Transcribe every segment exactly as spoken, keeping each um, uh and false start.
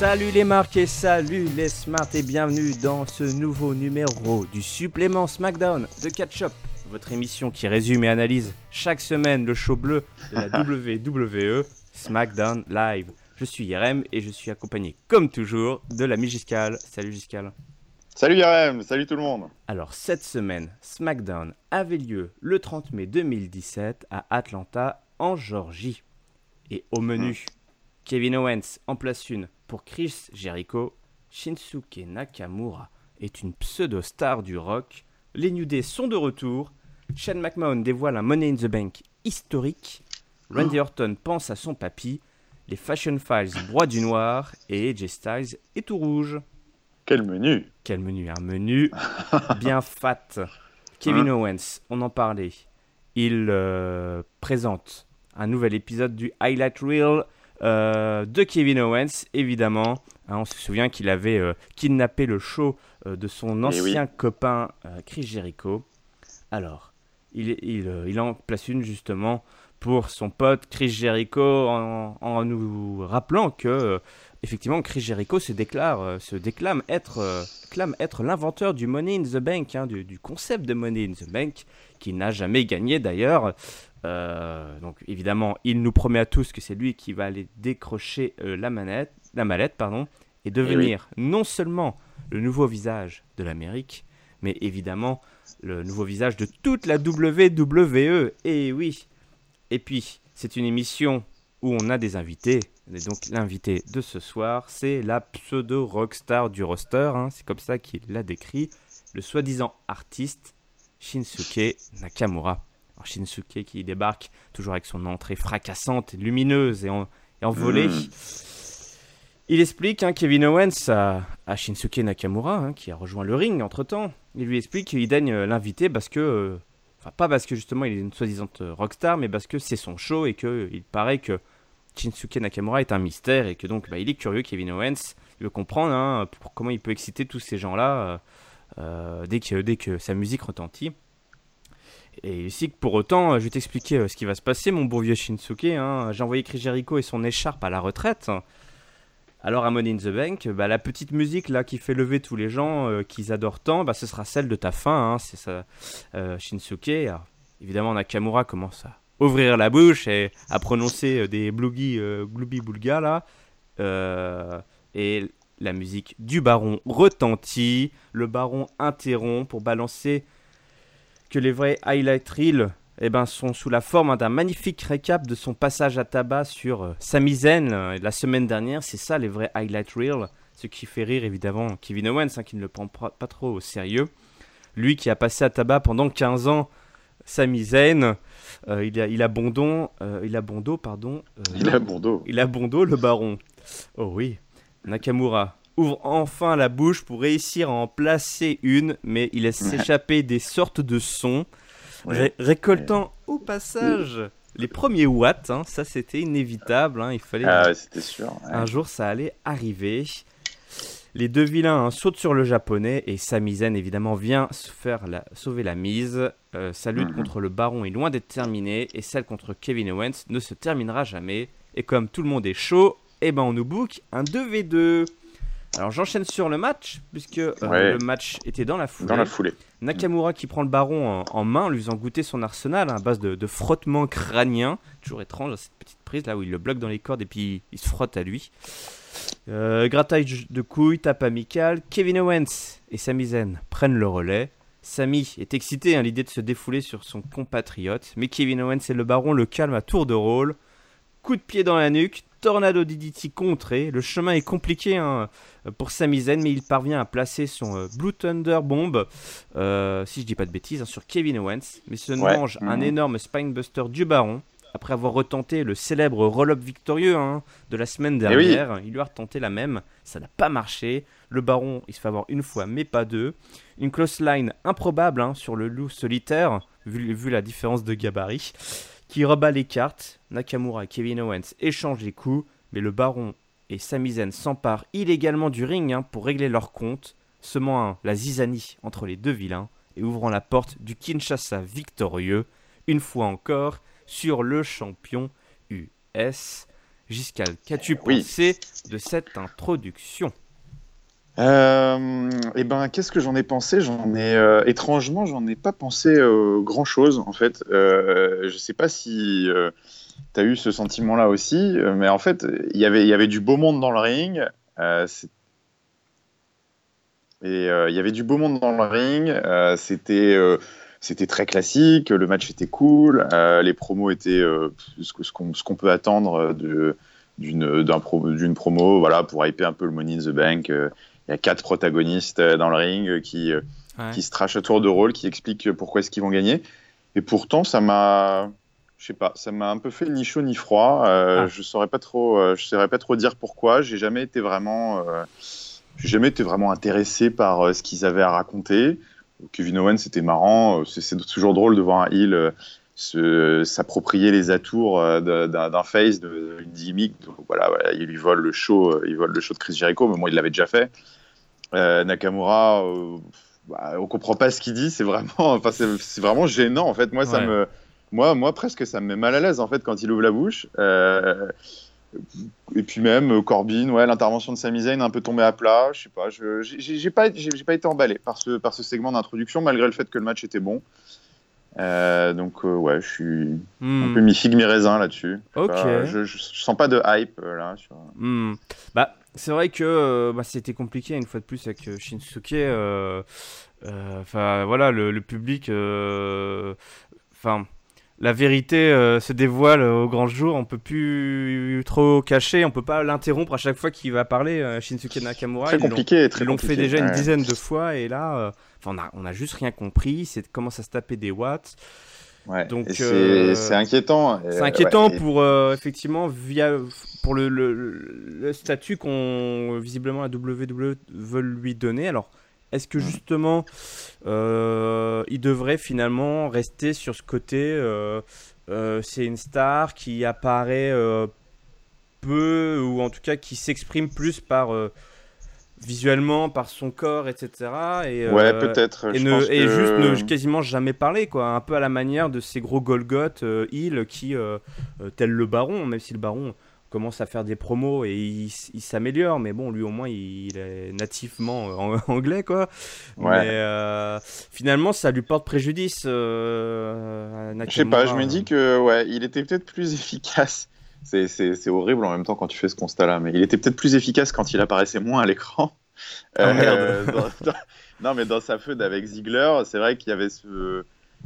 Salut les marques et salut les smarts et bienvenue dans ce nouveau numéro du supplément SmackDown de Catch-Up, votre émission qui résume et analyse chaque semaine le show bleu de la W W E SmackDown Live. Je suis Yerem et je suis accompagné comme toujours de l'ami Giscal. Salut Giscal. Salut Yerem, salut tout le monde. Alors cette semaine, SmackDown avait lieu le trente mai deux mille dix-sept à Atlanta en Géorgie. Et au menu, mmh. Kevin Owens en place une pour Chris Jericho, Shinsuke Nakamura est une pseudo-star du rock, les New Day sont de retour, Shane McMahon dévoile un Money in the Bank historique, Randy Orton pense à son papy, les Fashion Files broient du noir et A J Styles est tout rouge. Quel menu! Quel menu, un menu bien fat. Kevin Owens, on en parlait, il euh, présente un nouvel épisode du Highlight Reel Euh, de Kevin Owens, évidemment. Hein, on se souvient qu'il avait euh, kidnappé le show euh, de son ancien oui. copain euh, Chris Jericho. Alors, il, il, euh, il en place une justement pour son pote Chris Jericho en, en nous rappelant que euh, effectivement Chris Jericho se déclare, euh, se déclame être, euh, clame être l'inventeur du Money in the Bank, hein, du, du concept de Money in the Bank, qu'il n'a jamais gagné d'ailleurs. Euh, donc évidemment, il nous promet à tous que c'est lui qui va aller décrocher euh, la manette, la mallette, pardon, et devenir oui. non seulement le nouveau visage de l'Amérique, mais évidemment le nouveau visage de toute la W W E. Et oui. Et puis, c'est une émission où on a des invités. Et donc l'invité de ce soir, c'est la pseudo rockstar du roster. Hein, c'est comme ça qu'il l'a décrit, le soi-disant artiste Shinsuke Nakamura. Alors Shinsuke qui débarque toujours avec son entrée fracassante, lumineuse et, en, et envolée. Mmh. Il explique, hein, Kevin Owens à, à Shinsuke Nakamura, hein, qui a rejoint le ring entre-temps. Il lui explique qu'il daigne l'inviter parce que... Euh, enfin, pas parce que justement il est une soi-disant rockstar, mais parce que c'est son show et qu'il paraît que Shinsuke Nakamura est un mystère et que donc bah, il est curieux, Kevin Owens. Il veut comprendre hein, pour, comment il peut exciter tous ces gens-là euh, dès, que, dès que sa musique retentit. Et ici, pour autant, je vais t'expliquer euh, ce qui va se passer, mon bon vieux Shinsuke. Hein. J'ai envoyé Chris Jericho et son écharpe à la retraite. Alors, à Money in the Bank, bah, la petite musique là qui fait lever tous les gens euh, qu'ils adorent tant, bah, ce sera celle de ta fin. Hein. C'est ça, euh, Shinsuke. Alors, évidemment, Nakamura commence à ouvrir la bouche et à prononcer euh, des bloogie, euh, glooby boulga là. Euh, et la musique du baron retentit. Le baron interrompt pour balancer que les vrais highlight reels eh ben, sont sous la forme hein, d'un magnifique récap de son passage à tabac sur euh, Sami Zayn euh, la semaine dernière. C'est ça les vrais highlight reels, ce qui fait rire évidemment Kevin Owens hein, qui ne le prend pas, pas trop au sérieux. Lui qui a passé à tabac pendant quinze ans Sami Zayn, euh, il, a, il a bon dos, euh, il a bon dos, pardon. Euh, il a bon dos. Il a bon dos le baron. Oh oui, Nakamura ouvre enfin la bouche pour réussir à en placer une, mais il laisse s'échapper des sortes de sons, ouais. ré- récoltant ouais. au passage les premiers watts. Hein, ça, c'était inévitable. Hein, il fallait. Ah, c'était sûr. Ouais. Un jour, ça allait arriver. Les deux vilains hein, sautent sur le japonais et Sami Zayn, évidemment, vient se faire la, sauver la mise. Euh, sa lutte mm-hmm. contre le baron est loin d'être terminée et celle contre Kevin Owens ne se terminera jamais. Et comme tout le monde est chaud, eh ben, on nous book un deux contre deux. Alors j'enchaîne sur le match, puisque euh, ouais. le match était dans la foulée. Dans la foulée. Nakamura qui prend le baron en, en main, lui faisant goûter son arsenal hein, à base de, de frottement crânien. Toujours étrange, cette petite prise là où il le bloque dans les cordes et puis il se frotte à lui. Euh, grattage de couilles, tape amicale. Kevin Owens et Sami Zayn prennent le relais. Sami est excité à hein, l'idée de se défouler sur son compatriote, mais Kevin Owens et le baron le calment à tour de rôle. Coup de pied dans la nuque, tornado D D T contré. Le chemin est compliqué hein, pour Sami Zayn, mais il parvient à placer son euh, Blue Thunder Bomb, euh, si je dis pas de bêtises, hein, sur Kevin Owens, mais se ouais. mange mmh. un énorme Spinebuster du baron. Après avoir retenté le célèbre roll-up victorieux hein, de la semaine dernière, oui. il lui a retenté la même, ça n'a pas marché. Le baron, il se fait avoir une fois, mais pas deux. Une close line improbable hein, sur le loup solitaire, vu, vu la différence de gabarit, qui rebat les cartes. Nakamura et Kevin Owens échangent les coups, mais le baron et Sami Zayn s'emparent illégalement du ring hein, pour régler leur compte, semant hein, la zizanie entre les deux vilains et ouvrant la porte du Kinshasa victorieux, une fois encore, sur le champion U S. Giscal, qu'as-tu Oui. pensé de cette introduction ? Euh, et ben, qu'est-ce que j'en ai pensé? J'en ai euh, étrangement, j'en ai pas pensé euh, grand-chose en fait. Euh, je sais pas si euh, tu as eu ce sentiment-là aussi, euh, mais en fait, il y avait il y avait du beau monde dans le ring. Euh, c'est- et euh, il y avait du beau monde dans le ring. Euh, c'était euh, c'était très classique. Le match était cool. Euh, les promos étaient euh, ce que- ce qu'on ce qu'on peut attendre de d'une d'un pro- d'une promo, voilà, pour hyper un peu le Money in the Bank. Euh, Il y a quatre protagonistes euh, dans le ring euh, qui, euh, Ouais. qui se trashent à tour de rôle, qui expliquent pourquoi est-ce qu'ils vont gagner. Et pourtant, ça m'a, je sais pas, ça m'a un peu fait ni chaud ni froid. Euh, Ah. Je saurais pas trop, euh, je saurais pas trop dire pourquoi. J'ai jamais été vraiment, euh, j'ai jamais été vraiment intéressé par euh, ce qu'ils avaient à raconter. Kevin Owens, c'était marrant. C'est, c'est toujours drôle de voir un heel euh, se, s'approprier les atours euh, de- d'un, d'un face, de- d'une gimmick. Donc, voilà, voilà, il lui vole le show, euh, il vole le show de Chris Jericho, mais bon, il l'avait déjà fait. Euh, Nakamura, euh, bah, on comprend pas ce qu'il dit. C'est vraiment, enfin, c'est, c'est vraiment gênant en fait. Moi, ça Ouais. me, moi, moi, presque, ça me met mal à l'aise en fait quand il ouvre la bouche. Euh, et puis même euh, Corbin, ouais, l'intervention de Sami Zayn un peu tombée à plat. Je sais pas, je, j'ai, j'ai pas, j'ai, j'ai pas été emballé par ce, par ce segment d'introduction malgré le fait que le match était bon. Euh, donc euh, ouais, je suis Hmm. un peu mi-figue mi-raisin là-dessus. Je sais Ok. pas, je, je, je sens pas de hype euh, là. Sur... Hmm. Bah, c'est vrai que euh, bah, c'était compliqué une fois de plus avec euh, Shinsuke. Enfin, euh, euh, voilà, le, le public. Enfin. Euh, la vérité euh, se dévoile au grand jour, on peut plus trop cacher, on peut pas l'interrompre à chaque fois qu'il va parler. euh, Shinsuke Nakamura, Très ils l'ont, compliqué, très ils l'ont compliqué. fait déjà ouais. une dizaine de fois et là, euh, on a, on a juste rien compris. C'est commence à se taper des watts. Ouais. Donc Et c'est, euh, c'est inquiétant. c'est Et, inquiétant ouais, et... pour euh, effectivement via pour le, le, le statut qu'on visiblement la W W E veut lui donner. Alors. Est-ce que justement, euh, il devrait finalement rester sur ce côté euh, euh, c'est une star qui apparaît euh, peu, ou en tout cas qui s'exprime plus par euh, visuellement, par son corps, et cetera. Et, Ouais, euh, peut-être. et, Je ne, pense et que... juste ne quasiment jamais parler, quoi. Un peu à la manière de ces gros Golgoth euh, Hill qui, euh, euh, tel le Baron, même si le Baron commence à faire des promos et il, il s'améliore, mais bon, lui au moins il, il est nativement euh, anglais, quoi. Ouais. Mais euh, finalement, ça lui porte préjudice. Euh, à Nakamura. Je sais pas, je me dis que ouais, il était peut-être plus efficace. C'est, c'est, c'est horrible en même temps quand tu fais ce constat-là, mais il était peut-être plus efficace quand il apparaissait moins à l'écran. Oh merde. dans, dans, non, mais dans sa feud avec Ziggler, c'est vrai qu'il y avait ce,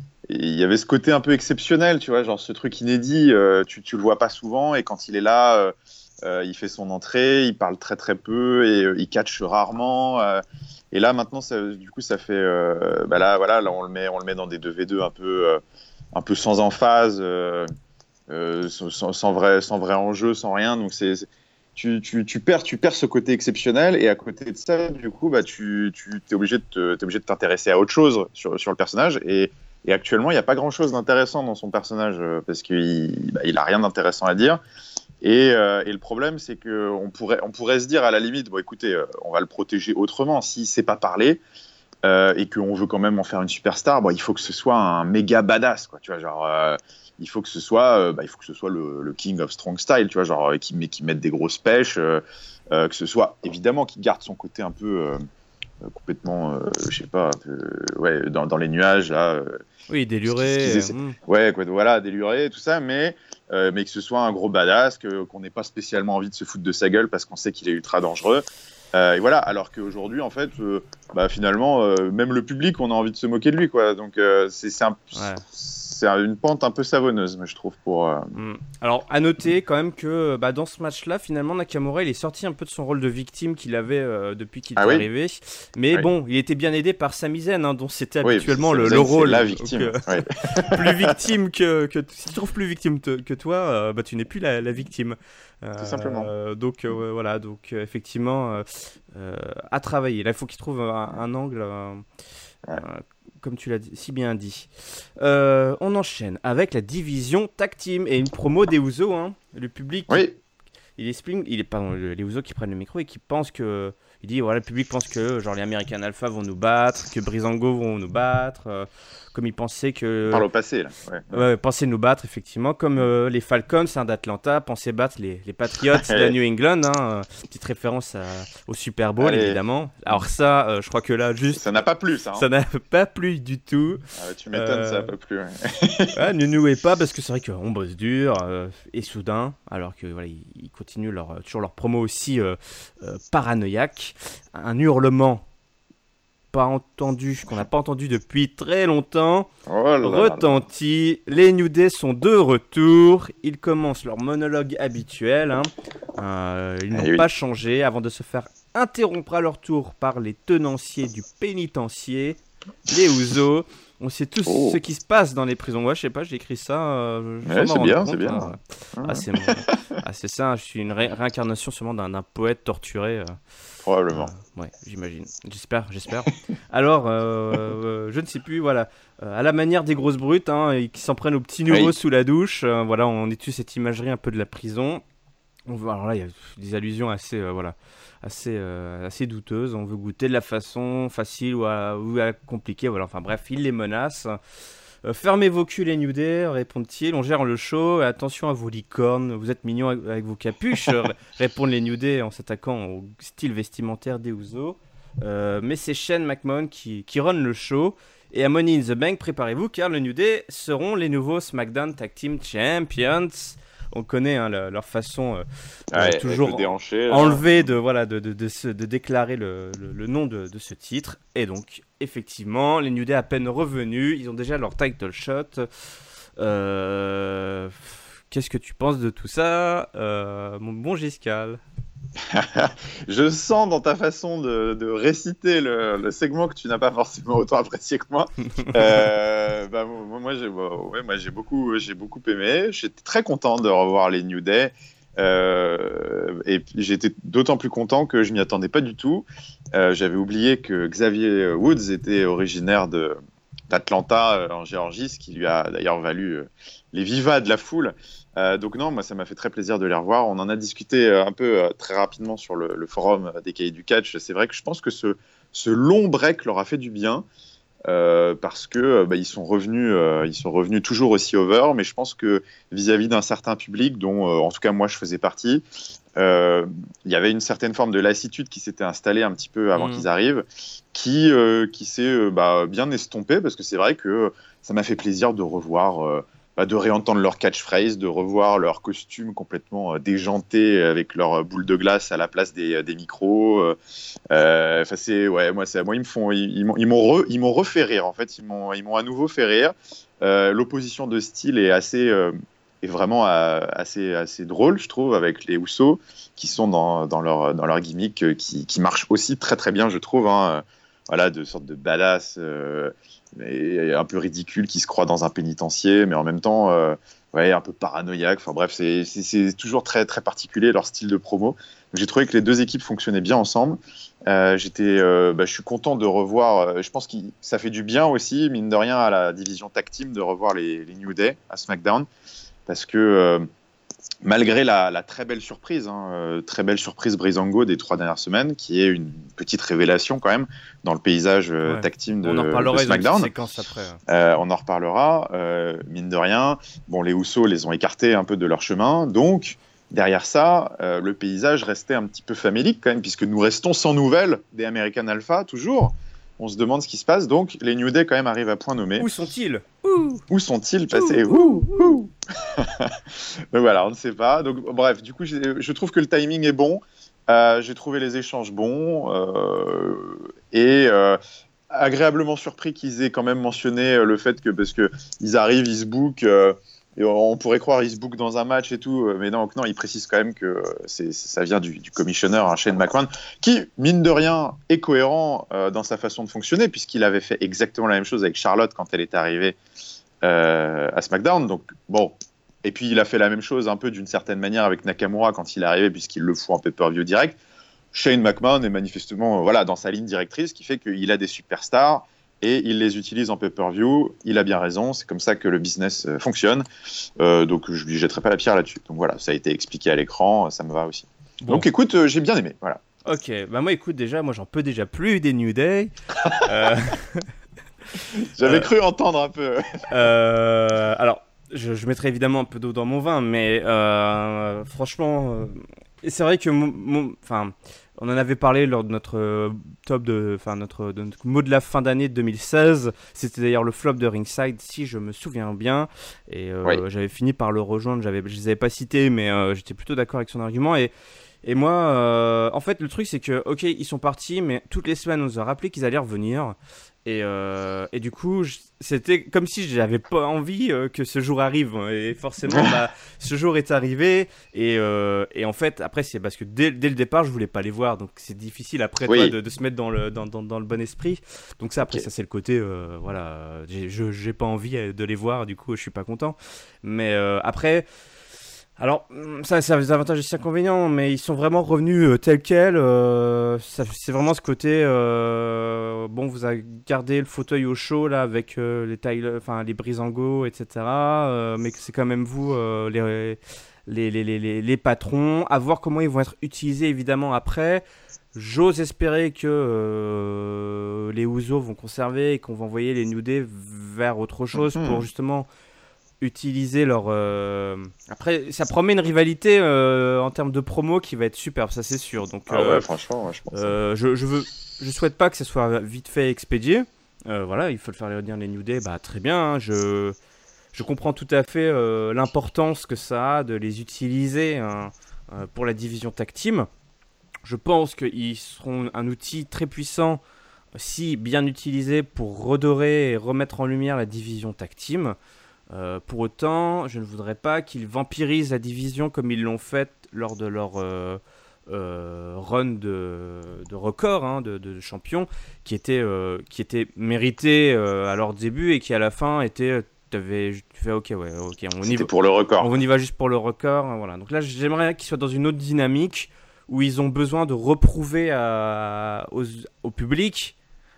il y avait ce côté un peu exceptionnel, tu vois, genre ce truc inédit, euh, tu, tu le vois pas souvent, et quand il est là, euh, euh, il fait son entrée, il parle très très peu, et euh, il catch rarement. Euh, et là, maintenant, ça, du coup, ça fait, euh, bah là, voilà, là, on le met, on le met dans des deux v deux un peu, euh, un peu sans emphase. Euh, Euh, sans, sans, vrai, sans vrai enjeu, sans rien. Donc c'est, c'est, tu, tu, tu, perds, tu perds ce côté exceptionnel et à côté de ça, du coup, bah, tu, tu es obligé de te, t'es obligé de t'intéresser à autre chose sur, sur le personnage. Et, et actuellement, il n'y a pas grand-chose d'intéressant dans son personnage euh, parce qu'il bah, il a rien d'intéressant à dire. Et, euh, et le problème, c'est qu'on pourrait, on pourrait se dire à la limite, bon, écoutez, euh, on va le protéger autrement. S'il ne sait pas parler, euh, et qu'on veut quand même en faire une superstar, bon, il faut que ce soit un méga badass, quoi, tu vois, genre, euh, il faut que ce soit, euh, bah, il faut que ce soit le, le king of strong style, tu vois, genre, qui, qui mette des grosses pêches, euh, euh, que ce soit, évidemment, qui garde son côté un peu, euh, complètement, euh, je sais pas, euh, ouais, dans, dans les nuages, là. Euh, oui, déluré. Essaient... Mmh. Ouais, quoi, voilà, déluré, tout ça, mais, euh, mais que ce soit un gros badass, que, qu'on n'ait pas spécialement envie de se foutre de sa gueule parce qu'on sait qu'il est ultra dangereux. Euh, et voilà, alors qu'aujourd'hui, en fait, euh, bah, finalement, euh, même le public, on a envie de se moquer de lui, quoi. Donc, euh, c'est, c'est, un, ouais. c'est une pente un peu savonneuse, je trouve, pour... Euh... Mm. Alors, à noter quand même que bah, dans ce match-là, finalement, Nakamura, il est sorti un peu de son rôle de victime qu'il avait euh, depuis qu'il ah, est oui. arrivé. Mais oui. bon, il était bien aidé par Sami Zayn, hein, dont c'était oui, habituellement le, le rôle. C'est la victime. Donc, euh, oui. plus victime que, que... Si tu trouves plus victime te, que toi, euh, bah, tu n'es plus la, la victime. Euh, Tout simplement. Donc, euh, voilà, donc euh, effectivement, euh, euh, à travailler. Là, il faut qu'il trouve un, un angle... Euh, ouais. euh, comme tu l'as dit, si bien dit. Euh, on enchaîne avec la division Tag Team et une promo des Usos. Hein. Le public, oui. il explique, il est pardon, les Usos qui prennent le micro et qui pensent que il dit voilà, le public pense que genre les American Alpha vont nous battre, que Breezango vont nous battre, euh, comme il pensait que... Par le passé, là. Ouais, ouais. Ouais, pensaient nous battre, effectivement, comme euh, les Falcons hein, d'Atlanta pensaient battre les, les Patriots de New England. Hein, petite référence à, au Super Bowl, Allez. évidemment. Alors ça, euh, je crois que là, juste... Ça n'a pas plu, ça. Hein. Ça n'a pas plu du tout. Ah, tu m'étonnes, euh... ça n'a pas plu. Ouais. ouais, ne nous pas, parce que c'est vrai qu'on bosse dur euh, et soudain, alors que voilà, ils, ils continuent leur, toujours leur promo aussi euh, euh, paranoïaque. Un hurlement pas entendu, qu'on n'a pas entendu depuis très longtemps, oh là retentit. Là. Les New Day sont de retour. Ils commencent leur monologue habituel. Hein. Euh, ils n'ont oui. pas changé avant de se faire interrompre à leur tour par les tenanciers du pénitencier, les Usos. On sait tous oh. ce qui se passe dans les prisons. Ouais, je sais pas, j'ai écrit ça. Euh, ouais, c'est bien, c'est bien. Hein. Ah, ah, c'est, mon... ah, c'est ça, je suis une ré- réincarnation sûrement d'un, d'un poète torturé. Euh... Probablement. Euh, ouais, j'imagine. J'espère, j'espère. Alors, euh, euh, je ne sais plus, voilà. Euh, à la manière des grosses brutes, hein, et qui s'en prennent aux petits nouveaux oui. sous la douche. Euh, voilà, on étudie cette imagerie un peu de la prison. On veut, alors là, il y a des allusions assez, euh, voilà, assez, euh, assez douteuses. On veut goûter de la façon facile ou, à, ou à compliquée. Voilà, enfin bref, ils les menacent. Euh, fermez vos culs les New Day, répondent-ils. On gère le show. Attention à vos licornes. Vous êtes mignons avec, avec vos capuches, répondent les New Day en s'attaquant au style vestimentaire des Usos. Euh, mais c'est Shane McMahon qui, qui run le show. Et à Money in the Bank, préparez-vous car les New Day seront les nouveaux SmackDown Tag Team Champions. On connaît hein, la, leur façon euh, ouais, euh, toujours déhanché, enlevée de, voilà, de, de, de, de, de déclarer le, le, le nom de, de ce titre. Et donc, effectivement, les New Day à peine revenus, ils ont déjà leur title shot. Euh, qu'est-ce que tu penses de tout ça, euh, mon bon Giscal? Je sens dans ta façon de, de réciter le, le segment que tu n'as pas forcément autant apprécié que moi. euh, bah, moi, moi, j'ai, bah, ouais, moi j'ai, beaucoup, j'ai beaucoup aimé. J'étais très content de revoir les New Day. Euh, et j'étais d'autant plus content que je m'y attendais pas du tout. Euh, j'avais oublié que Xavier Woods était originaire de, d'Atlanta euh, en Géorgie, ce qui lui a d'ailleurs valu euh, les vivas de la foule. Euh, donc non, moi ça m'a fait très plaisir de les revoir. On en a discuté euh, un peu euh, très rapidement sur le, le forum des Cahiers du Catch. C'est vrai que je pense que ce, ce long break leur a fait du bien euh, parce que bah, ils sont revenus, euh, ils sont revenus toujours aussi over. Mais je pense que vis-à-vis d'un certain public, dont euh, en tout cas moi je faisais partie, euh, il y avait une certaine forme de lassitude qui s'était installée un petit peu avant mmh. qu'ils arrivent, qui, euh, qui s'est euh, bah, bien estompée parce que c'est vrai que ça m'a fait plaisir de revoir. Euh, Bah, de réentendre leur catchphrase, de revoir leur costume complètement euh, déjanté avec leur boule de glace à la place des, des micros. Euh, c'est, ouais, moi, c'est, moi, ils me font, ils, ils m'ont, ils m'ont, re, ils m'ont refait rire. En fait, ils m'ont, ils m'ont à nouveau fait rire. Euh, l'opposition de style est assez, euh, est vraiment euh, assez, assez drôle, je trouve, avec les Usos qui sont dans, dans leur, dans leur gimmick, euh, qui, qui marche aussi très très bien, je trouve. Hein. Voilà, de sortes de badass. Euh, mais un peu ridicule, qui se croit dans un pénitencier, mais en même temps, euh, ouais, un peu paranoïaque. Enfin bref, c'est, c'est, c'est toujours très, très particulier leur style de promo. Donc, j'ai trouvé que les deux équipes fonctionnaient bien ensemble. Euh, j'étais, euh, bah, je suis content de revoir. Euh, je pense que ça fait du bien aussi, mine de rien, à la division tag team de revoir les, les New Day à SmackDown, parce que euh, malgré la, la très belle surprise, hein, euh, très belle surprise Breezango des trois dernières semaines, qui est une petite révélation quand même dans le paysage euh, ouais. tag team de, on en reparlera de SmackDown. Après, hein. euh, on en reparlera. Euh, mine de rien, bon, les Usos les ont écartés un peu de leur chemin, donc derrière ça, euh, le paysage restait un petit peu famélique quand même, puisque nous restons sans nouvelles des American Alpha toujours. On se demande ce qui se passe, donc les New Day quand même arrivent à point nommé. Où sont-ils ? Ouh. Où sont-ils passés ? Ouh. Ouh. Donc voilà, on ne sait pas. Donc bref, du coup, je trouve que le timing est bon. Euh, j'ai trouvé les échanges bons euh, et euh, agréablement surpris qu'ils aient quand même mentionné le fait que parce que ils arrivent, ils se bookent. Euh, Et on pourrait croire qu'ils se bookent dans un match et tout, mais non, non, il précise quand même que c'est, ça vient du, du commissionnaire, hein, Shane McMahon, qui, mine de rien, est cohérent euh, dans sa façon de fonctionner, puisqu'il avait fait exactement la même chose avec Charlotte quand elle est arrivée euh, à SmackDown. Donc, bon. Et puis, il a fait la même chose un peu d'une certaine manière avec Nakamura quand il est arrivé, puisqu'il le fout en pay-per-view direct. Shane McMahon est manifestement euh, voilà, dans sa ligne directrice, qui fait qu'il a des superstars. Et il les utilise en pay-per-view, il a bien raison, c'est comme ça que le business euh, fonctionne, euh, donc je lui jetterai pas la pierre là-dessus. Donc voilà, ça a été expliqué à l'écran, ça me va aussi. Bon. Donc écoute, euh, j'ai bien aimé, voilà. Ok, bah moi écoute déjà, moi j'en peux déjà plus des New Day. euh, J'avais euh, cru entendre un peu. euh, alors, je, je mettrai évidemment un peu d'eau dans mon vin, mais euh, franchement, euh, et c'est vrai que mon, mon- enfin, on en avait parlé lors de notre euh, top de, enfin notre, de notre mot de la fin d'année de deux mille seize. C'était d'ailleurs le flop de Ringside, si je me souviens bien. Et Oui. euh, j'avais fini par le rejoindre. J'avais, je les avais pas cités, mais euh, j'étais plutôt d'accord avec son argument. Et Et moi, euh, en fait, le truc, c'est que, ok, ils sont partis, mais toutes les semaines, on nous a rappelé qu'ils allaient revenir. Et, euh, et du coup, je- c'était comme si j'avais pas envie euh, que ce jour arrive. Et forcément, bah, ce jour est arrivé. Et, euh, et en fait, après, c'est parce que dès, dès le départ, je voulais pas les voir. Donc, c'est difficile après, toi, Oui. de, de se mettre dans le, dans, dans, dans le bon esprit. Donc, ça, après, Ok. ça, c'est le côté, euh, voilà, j'ai, je j'ai pas envie euh, de les voir. Du coup, je suis pas content. Mais euh, après. Alors, mm, ça, ça a des avantages et des inconvénients, mais ils sont vraiment revenus euh, tels quels. euh, ça- c'est vraiment ce côté. euh, bon, vous avez gardé le fauteuil au chaud là avec euh, les Tyler, enfin les Breezango, et cetera. euh, mais que c'est quand même vous euh, les, les, les, les, les- les patrons. À voir comment ils vont être utilisés évidemment après. J'ose espérer que euh, les Usos vont conserver et qu'on va envoyer les New Day vers autre chose pour Mhm. justement utiliser leur. euh, Après, ça promet une rivalité euh, en termes de promo qui va être superbe, ça c'est sûr. Donc, Ah ouais, euh, franchement, ouais, je pense. Hein. euh, je, je veux, je souhaite pas que ça soit vite fait expédié. Euh, voilà, il faut le faire revenir les New Day, bah très bien. hein, je, je comprends tout à fait euh, l'importance que ça a de les utiliser hein, euh, pour la division tag team. Je pense qu'ils seront un outil très puissant si bien utilisé pour redorer et remettre en lumière la division tag team. Euh, pour autant, je ne voudrais pas qu'ils vampirisent la division comme ils l'ont fait lors de leur euh, euh, run de, de record hein, de, de champion, qui était, euh, qui était mérité euh, à leur début et qui à la fin était. Tu fais ok, ouais, ok, on y C'était va, pour le record, on y quoi. va juste pour le record. hein, Voilà. Donc là, j'aimerais qu'ils soient dans une autre dynamique où ils ont besoin de reprouver à, aux- au public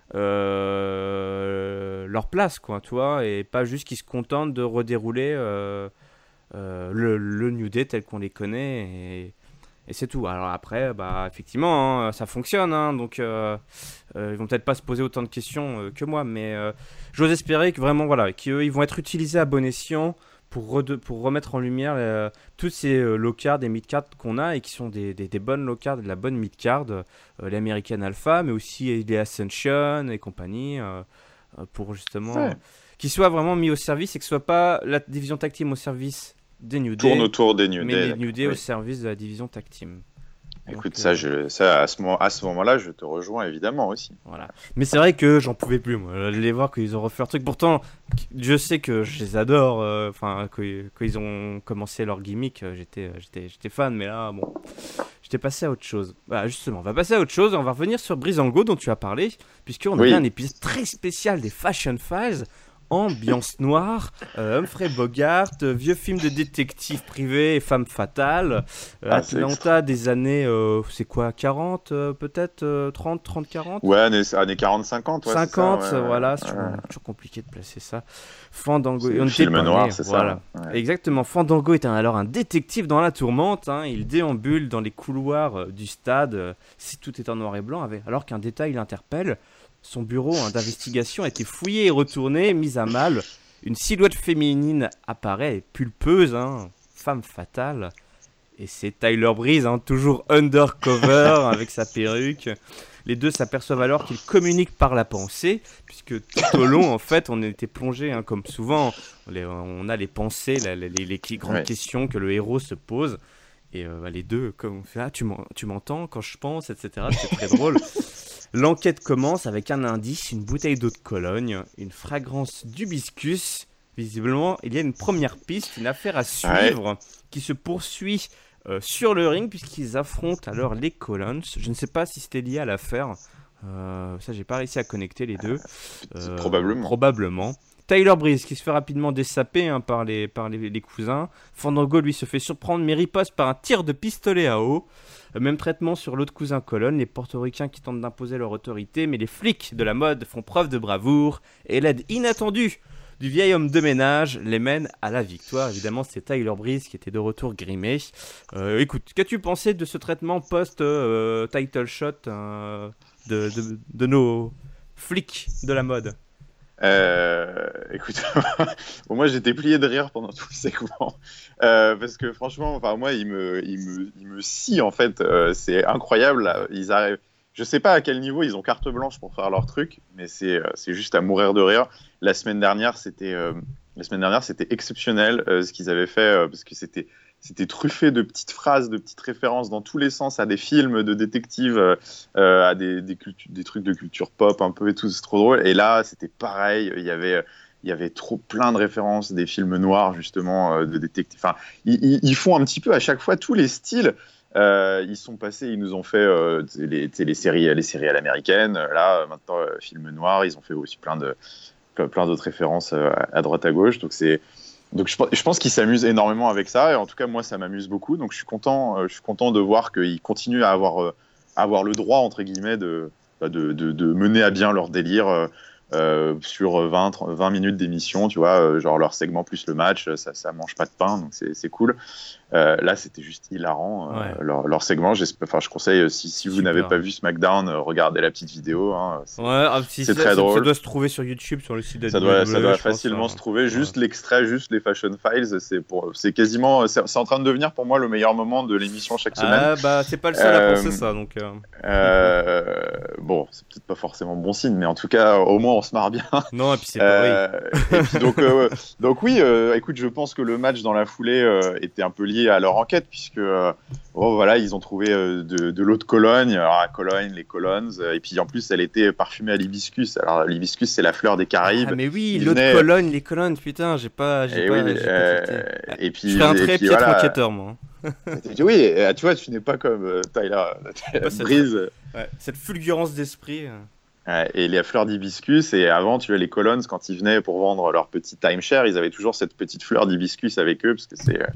euh, leur place, quoi, tu vois, et pas juste qu'ils se contentent de redérouler euh, euh, le, le New Day tel qu'on les connaît, et, et c'est tout. Alors après, bah, effectivement, hein, ça fonctionne, hein, donc euh, euh, ils vont peut-être pas se poser autant de questions euh, que moi, mais euh, j'ose espérer que vraiment, voilà, qu'ils vont être utilisés à bon escient pour, rede- pour remettre en lumière euh, toutes ces euh, low cards et mid cards qu'on a et qui sont des, des, des bonnes low cards, de la bonne mid card, euh, l'American Alpha, mais aussi les Ascension et compagnie, euh, euh, pour justement Ouais. qu'ils soient vraiment mis au service et que ce soit pas la division tag team au service des New Tourne Day, autour des New mais Day, les New d'accord. Day au Oui. service de la division tag team. Donc, Écoute, euh, ça, je, ça à ce moment, à ce moment-là, je te rejoins évidemment aussi. Voilà. Mais c'est vrai que j'en pouvais plus, moi, de les voir qu'ils ont refait leur truc. Pourtant, je sais que je les adore. euh, Enfin, quand, quand ils ont commencé leur gimmick, euh, j'étais, euh, j'étais, j'étais fan. Mais là, bon, j'étais passé à autre chose. Voilà, justement, on va passer à autre chose. On va revenir sur Breezango dont tu as parlé, puisqu'on avait un Oui. épisode très spécial des Fashion Files. Ambiance noire, euh, Humphrey Bogart, euh, vieux film de détective privé et femme fatale, euh, Ah, c'est extra. Atlanta des années, euh, c'est quoi, quarante euh, peut-être, euh, trente, trente, quarante Ouais, années, années quarante cinquante, ouais, c'est ça. cinquante, Ouais, euh, ouais, voilà, c'est toujours, ouais. toujours compliqué de placer ça. Fandango, et C'est on n'était film pas noir, né, c'est ça. voilà. Hein. Ouais. Exactement, Fandango est un- alors un détective dans la tourmente, hein, il déambule dans les couloirs euh, du stade, euh, si tout est en noir et blanc, avec, alors qu'un détail l'interpelle. Son bureau hein, d'investigation a été fouillé et retourné, mis à mal. Une silhouette féminine apparaît, pulpeuse, hein, femme fatale. Et c'est Tyler Breeze, hein, toujours undercover avec sa perruque. Les deux s'aperçoivent alors qu'ils communiquent par la pensée, puisque tout au long, en fait, on était plongé, hein, comme souvent, les- on a les pensées, la- les, les- les grandes Ouais. questions que le héros se pose. Et euh, bah, les deux, comme on fait, ah, tu m'en- tu m'entends quand je pense, et cetera. C'est très drôle. L'enquête commence avec un indice, une bouteille d'eau de Cologne, une fragrance d'hibiscus. Visiblement, il y a une première piste, une affaire à suivre qui se poursuit euh, sur le ring puisqu'ils affrontent alors les Colons. Je ne sais pas si c'était lié à l'affaire. Euh, ça, j'ai pas réussi à connecter les deux. Euh, Probablement. Probablement. Tyler Breeze qui se fait rapidement dessaper hein, par, les, par les, les cousins. Fandango lui se fait surprendre mais riposte par un tir de pistolet à eau. Euh, Même traitement sur l'autre cousin Colonne, les portoricains qui tentent d'imposer leur autorité, mais les flics de la mode font preuve de bravoure et l'aide inattendue du vieil homme de ménage les mène à la victoire. Évidemment, c'est Tyler Breeze qui était de retour grimé. Euh, écoute, qu'as-tu pensé de ce traitement post-title shot euh, de, de, de nos flics de la mode? Euh, écoute, bon, moi j'étais plié de rire pendant tout le segment euh, parce que franchement, enfin moi il me, il me, il me scie en fait. Euh, c'est incroyable. Là. Ils arrivent. Je sais pas à quel niveau ils ont carte blanche pour faire leur truc, mais c'est, c'est juste à mourir de rire. La semaine dernière, c'était, euh, la semaine dernière, c'était exceptionnel euh, ce qu'ils avaient fait euh, parce que c'était. C'était truffé de petites phrases, de petites références dans tous les sens à des films de détectives, euh, à des, des, cultu- des trucs de culture pop un peu et tout, c'est trop drôle. Et là, c'était pareil, il y avait, il y avait trop plein de références, des films noirs justement, euh, de détectives. Enfin, ils, ils font un petit peu à chaque fois tous les styles. Euh, ils sont passés, ils nous ont fait euh, les, les, séries, les séries à l'américaine. Là, maintenant, euh, films noirs, ils ont fait aussi plein, de, plein d'autres références euh, à droite à gauche. Donc, c'est... Donc je, je pense qu'ils s'amusent énormément avec ça, et en tout cas moi ça m'amuse beaucoup, donc je suis content, euh, je suis content de voir qu'ils continuent à avoir, euh, à avoir le droit entre guillemets de, de, de, de mener à bien leur délire euh, euh, sur vingt, trente, vingt minutes d'émission, tu vois, euh, genre leur segment plus le match, ça, ça mange pas de pain, donc c'est, c'est cool. Euh, là c'était juste hilarant, euh, ouais. leur, leur segment, enfin, je conseille, si, si vous n'avez pas vu SmackDown, euh, regardez la petite vidéo, hein, c'est, ouais, ah, si c'est ça, très ça, drôle. Ça doit se trouver sur YouTube, sur le site de ça W W E. Doit, ça doit je facilement pense, se trouver, juste ouais. l'extrait, juste les Fashion Files, c'est, pour, c'est quasiment, c'est, c'est en train de devenir pour moi le meilleur moment de l'émission chaque semaine. Ah bah c'est pas le seul euh, à penser ça, donc... Euh... Euh, bon, c'est peut-être pas forcément bon signe, mais en tout cas, au moins on se marre bien. Non, et puis c'est pas euh, oui. et puis donc, euh, donc oui, euh, écoute, je pense que le match dans la foulée euh, était un peu lié à leur enquête, puisque euh, oh, voilà, ils ont trouvé euh, de, de l'eau de Cologne, alors à Cologne, les Colognes, et puis en plus elle était parfumée à l'hibiscus. Alors l'hibiscus c'est la fleur des Caraïbes. Ah mais oui, l'eau de Cologne, les Colognes, putain, j'ai pas, j'ai et pas, oui, j'ai euh, pas et puis, je serais un très piètre voilà. enquêteur moi. Oui, tu vois, tu n'es pas comme euh, Tyler, pas Breeze. Cette, ouais, cette fulgurance d'esprit. Ouais, et les fleurs d'hibiscus, et avant, tu vois, les Colognes, quand ils venaient pour vendre leur petit timeshare, ils avaient toujours cette petite fleur d'hibiscus avec eux, parce que c'est,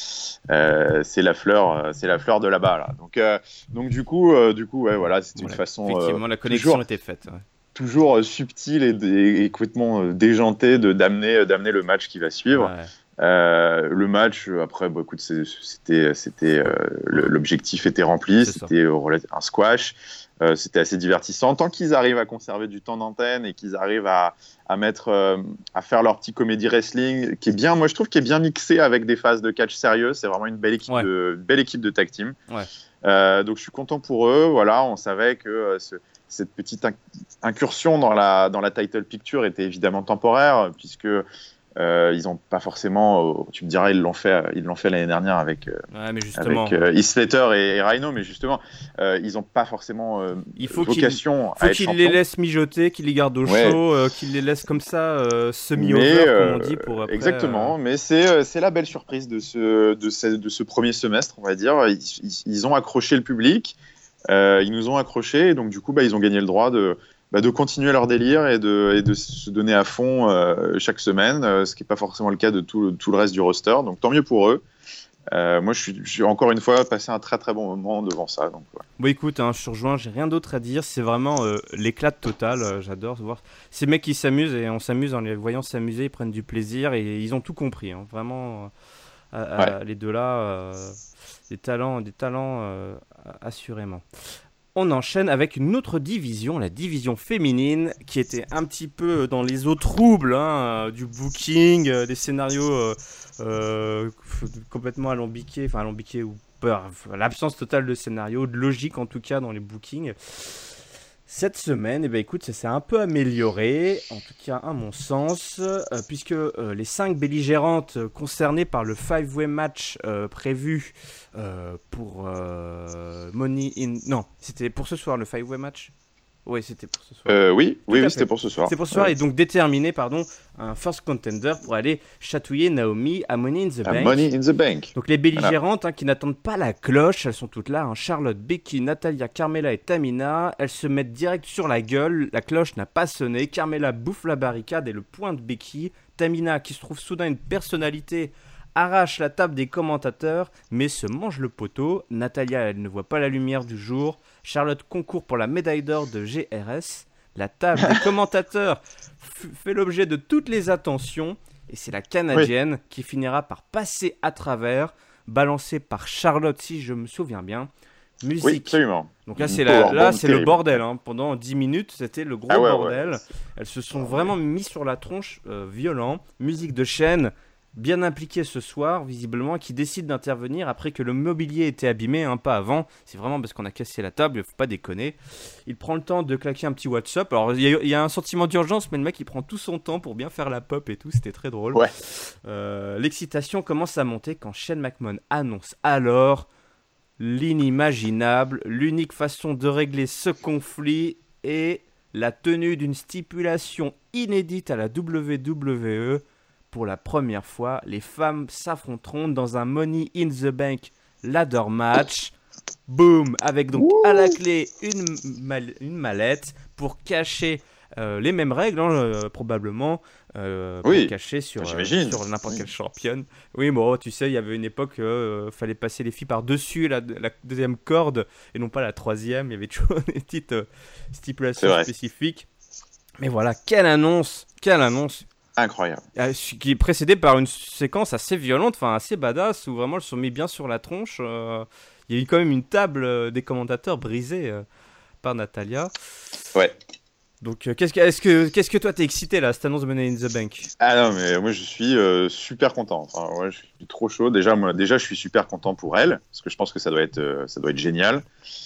euh, c'est, la, fleur, c'est la fleur de là-bas. Là. Donc, euh, donc, du coup, euh, du coup ouais, voilà, c'était voilà, une façon. Effectivement, euh, la connexion toujours, était faite. Ouais. Toujours subtile et, et, et complètement déjantée de, d'amener, d'amener le match qui va suivre. Ouais. Euh, le match, après, bon, écoute, c'est, c'était, c'était, euh, le, l'objectif était rempli, c'est c'était euh, un squash, euh, c'était assez divertissant. Tant qu'ils arrivent à conserver du temps d'antenne et qu'ils arrivent à, à mettre, euh, à faire leur petit comédie wrestling, qui est bien, moi je trouve, qui est bien mixé avec des phases de catch sérieux. C'est vraiment une belle équipe, ouais. de, belle équipe de tag team. Ouais. Euh, donc je suis content pour eux. Voilà, on savait que euh, ce, cette petite inc- incursion dans la, dans la title picture était évidemment temporaire, puisque Euh, ils n'ont pas forcément, euh, tu me diras, ils l'ont fait, ils l'ont fait l'année dernière avec, euh, ouais, mais justement, avec euh, Heath Slater et, et Rhino, mais justement, euh, ils n'ont pas forcément euh, il faut vocation qu'il, à faut être qu'ils les laissent mijoter, qu'ils les gardent au ouais. chaud, euh, qu'ils les laissent comme ça euh, semi-over, comme on dit pour après. Exactement, euh... mais c'est, euh, c'est la belle surprise de ce, de, ce, de ce premier semestre, on va dire. Ils, ils, ils ont accroché le public, euh, ils nous ont accrochés, et donc du coup, bah, ils ont gagné le droit de Bah de continuer leur délire et de, et de se donner à fond euh, chaque semaine, euh, ce qui n'est pas forcément le cas de tout, tout le reste du roster. Donc tant mieux pour eux. Euh, moi, je suis, je suis encore une fois passé un très très bon moment devant ça. Donc, ouais. Bon, écoute, hein, je suis rejoint, j'ai rien d'autre à dire. C'est vraiment euh, l'éclat total. Euh, j'adore voir ces mecs qui s'amusent et on s'amuse en les voyant s'amuser. Ils prennent du plaisir et ils ont tout compris. Hein, vraiment, euh, à, à, ouais. les deux là, euh, des talents, des talents euh, assurément. On enchaîne avec une autre division, la division féminine, qui était un petit peu dans les eaux troubles, hein, du booking, euh, des scénarios euh, euh, complètement alambiqués, enfin alambiqués ou peur, l'absence totale de scénario, de logique en tout cas dans les bookings. Cette semaine, eh ben, écoute, ça s'est un peu amélioré, en tout cas à mon sens, euh, puisque euh, les cinq belligérantes concernées par le five-way match euh, prévu euh, pour euh, Money in... Non, c'était pour ce soir le five-way match ? Oui, c'était pour ce soir. Euh, oui, oui, oui c'était pour ce soir. C'était pour ce soir ouais. et donc déterminé, pardon, un first contender pour aller chatouiller Naomi à Money in the à Bank. Money in the Bank. Donc les belligérantes voilà. hein, qui n'attendent pas la cloche, elles sont toutes là. Hein, Charlotte, Becky, Natalya, Carmella et Tamina. Elles se mettent direct sur la gueule. La cloche n'a pas sonné. Carmella bouffe la barricade et le point de Becky. Tamina, qui se trouve soudain une personnalité, arrache la table des commentateurs, mais se mange le poteau. Natalya, elle ne voit pas la lumière du jour. Charlotte concourt pour la médaille d'or de G R S. La table des commentateurs f- fait l'objet de toutes les attentions. Et c'est la Canadienne oui. qui finira par passer à travers, balancée par Charlotte, si je me souviens bien. Musique. Oui, absolument. Donc là, c'est, la, là, c'est le bordel. Hein. Pendant dix minutes, c'était le gros ah ouais, bordel. Ouais, Elles se sont ah, vraiment ouais. mis sur la tronche, euh, violent. Musique de chaîne, bien impliquée ce soir, visiblement, qui décide d'intervenir après que le mobilier était abîmé, hein, pas avant. C'est vraiment parce qu'on a cassé la table, il ne faut pas déconner. Il prend le temps de claquer un petit WhatsApp. Alors, il y, y a un sentiment d'urgence, mais le mec, il prend tout son temps pour bien faire la pop et tout. C'était très drôle. Ouais. Euh, l'excitation commence à monter quand Shane McMahon annonce alors... l'inimaginable, l'unique façon de régler ce conflit est la tenue d'une stipulation inédite à la W W E. Pour la première fois, les femmes s'affronteront dans un Money in the Bank ladder match. Boum, avec donc Ouh. à la clé une, mal- une mallette pour cacher euh, les mêmes règles, hein, euh, probablement. Euh, pour oui, cacher sur, euh, sur n'importe oui. quelle championne. Oui, bon, tu sais, il y avait une époque il euh, fallait passer les filles par-dessus la, la deuxième corde et non pas la troisième. Il y avait toujours des petites euh, stipulations spécifiques. Mais voilà, quelle annonce, quelle annonce incroyable. Euh, qui est précédée par une séquence assez violente, enfin assez badass, où vraiment elles se sont mis bien sur la tronche. Euh, il y a eu quand même une table euh, des commentateurs brisée euh, par Natalia. Ouais. Donc, euh, qu'est-ce que, est-ce que, qu'est-ce que toi t'es excité là, cette annonce de Money in the Bank? Ah non, mais moi je suis euh, super content. Enfin, ouais, je suis trop chaud. Déjà, moi, déjà, je suis super content pour elle, parce que je pense que ça doit être, euh, ça doit être génial.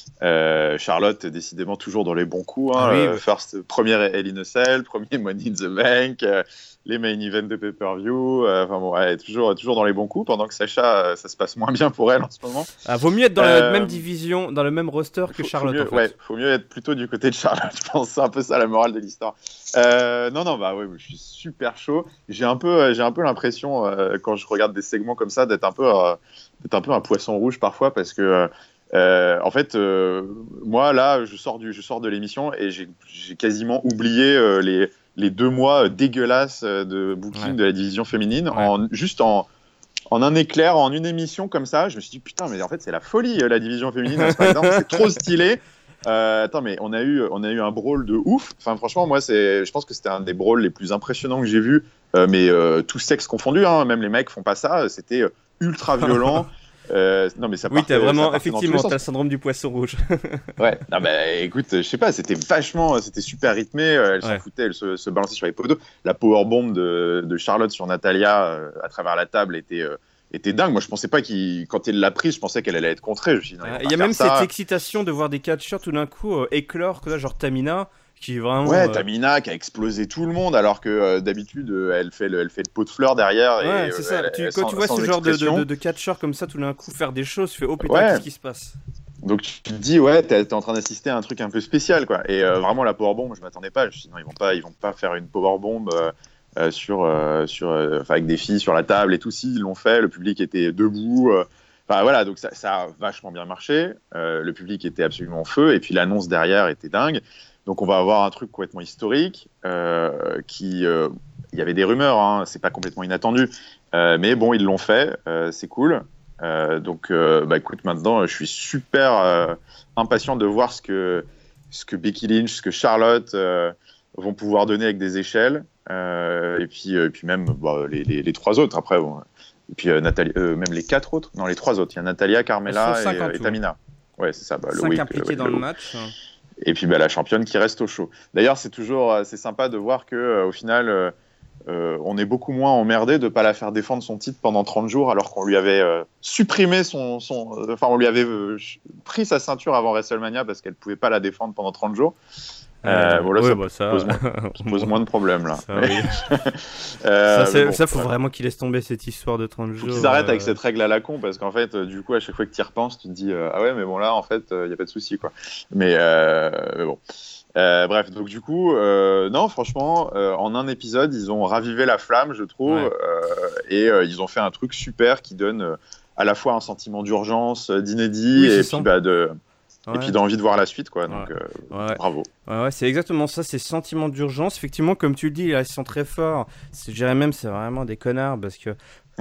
Euh, Charlotte, décidément, toujours dans les bons coups. Hein, ah oui, euh, ouais. First, première Hell in a Cell, premier Money in the Bank, euh, les main events de pay-per-view. Euh, enfin bon, ouais, toujours, toujours dans les bons coups. Pendant que Sacha, euh, ça se passe moins bien pour elle en ce moment. Ah, vaut mieux être dans euh, la même division, dans le même roster que faut, Charlotte. Faut mieux, en fait. Ouais, faut mieux être plutôt du côté de Charlotte. Je pense, c'est un peu ça la morale de l'histoire. Euh, non, non, bah ouais, je suis super chaud. J'ai un peu, j'ai un peu l'impression euh, quand je regarde des segments comme ça d'être un peu, euh, d'être un peu un poisson rouge parfois parce que, euh, en fait, euh, moi là, je sors du, je sors de l'émission et j'ai, j'ai quasiment oublié euh, les, les deux mois dégueulasses de booking ouais. de la division féminine ouais. en juste en En un éclair, en une émission comme ça, je me suis dit putain, mais en fait c'est la folie la division féminine à SmackDown, c'est trop stylé. Euh, attends, mais on a eu, on a eu un brawl de ouf. Enfin, franchement, moi, c'est, je pense que c'était un des brawls les plus impressionnants que j'ai vu. Euh, mais euh, tous sexes confondus, hein, même les mecs font pas ça. C'était ultra violent. Euh, non, mais ça oui, partait, t'as vraiment, ça effectivement, t'as le syndrome du poisson rouge. Ouais, non, bah écoute, je sais pas, c'était vachement, c'était super rythmé. Elle s'en ouais. foutait, elle se, se balançait sur les poteaux. La powerbomb de, de Charlotte sur Natalia euh, à travers la table était. Euh, était dingue. Moi, je pensais pas qu'il, quand il l'a prise, je pensais qu'elle allait être contrée. Je me suis dit, non, il y a même ça. Cette excitation de voir des catcheurs tout d'un coup euh, éclore, que là, genre Tamina, qui est vraiment. Ouais, euh... Tamina qui a explosé tout le monde, alors que euh, d'habitude, euh, elle fait le, elle fait le pot de fleurs derrière. Ouais, et, c'est euh, ça. Elle, tu, elle, quand sans, tu vois ce genre de, de, de catcheurs comme ça, tout d'un coup, faire des choses, tu fais oh putain, ouais. Qu'est-ce qui se passe? Donc tu te dis ouais, t'es, t'es en train d'assister à un truc un peu spécial, quoi. Et euh, vraiment la powerbomb, je m'attendais pas. Je me suis dit non, ils vont pas, ils vont pas faire une powerbomb. Euh, Euh, sur, euh, sur, euh, avec des filles sur la table et tout, si ils l'ont fait, le public était debout, enfin euh, voilà, donc ça, ça a vachement bien marché, euh, le public était absolument en feu, et puis l'annonce derrière était dingue, donc on va avoir un truc complètement historique, euh, qui, il euh, y avait des rumeurs, hein, c'est pas complètement inattendu, euh, mais bon, ils l'ont fait, euh, c'est cool, euh, donc euh, bah écoute, maintenant je suis super euh, impatient de voir ce que, ce que Becky Lynch, ce que Charlotte euh, vont pouvoir donner avec des échelles. Euh, et puis, euh, et puis même bah, les, les, les trois autres après, bon. Et puis euh, Natalia, euh, même les quatre autres, non les trois autres, il y a Natalia, Carmella et, et Tamina. Ouais, c'est ça. Bah, cinq le impliqués dans le match. Et puis bah, la championne qui reste au show. D'ailleurs, c'est toujours c'est sympa de voir que euh, au final, euh, euh, on est beaucoup moins emmerdé de pas la faire défendre son titre pendant trente jours, alors qu'on lui avait euh, supprimé son, son, enfin on lui avait euh, pris sa ceinture avant WrestleMania parce qu'elle pouvait pas la défendre pendant trente jours. Euh, bon, là, ouais, ça, bah, ça pose, moins, ça pose moins de problèmes là. Ça, oui. euh, ça, c'est, bon, ça faut ouais. vraiment qu'ils laissent tomber cette histoire de trente jours. Faut qu'ils arrêtent euh... avec cette règle à la con parce qu'en fait, euh, du coup, à chaque fois que tu y repenses, tu te dis euh, ah ouais, mais bon là, en fait, il euh, y a pas de souci quoi. Mais, euh, mais bon. Euh, bref, donc du coup, euh, non, franchement, euh, en un épisode, ils ont ravivé la flamme, je trouve, ouais. euh, et euh, ils ont fait un truc super qui donne euh, à la fois un sentiment d'urgence, d'inédit, oui, et puis bah, de. Ouais. Et puis d'envie de voir la suite, quoi. Donc, ouais. Euh, ouais. bravo. Ouais, ouais, c'est exactement ça, c'est sentiment d'urgence. Effectivement, comme tu le dis, là, ils sont très forts. Je dirais même, c'est vraiment des connards parce que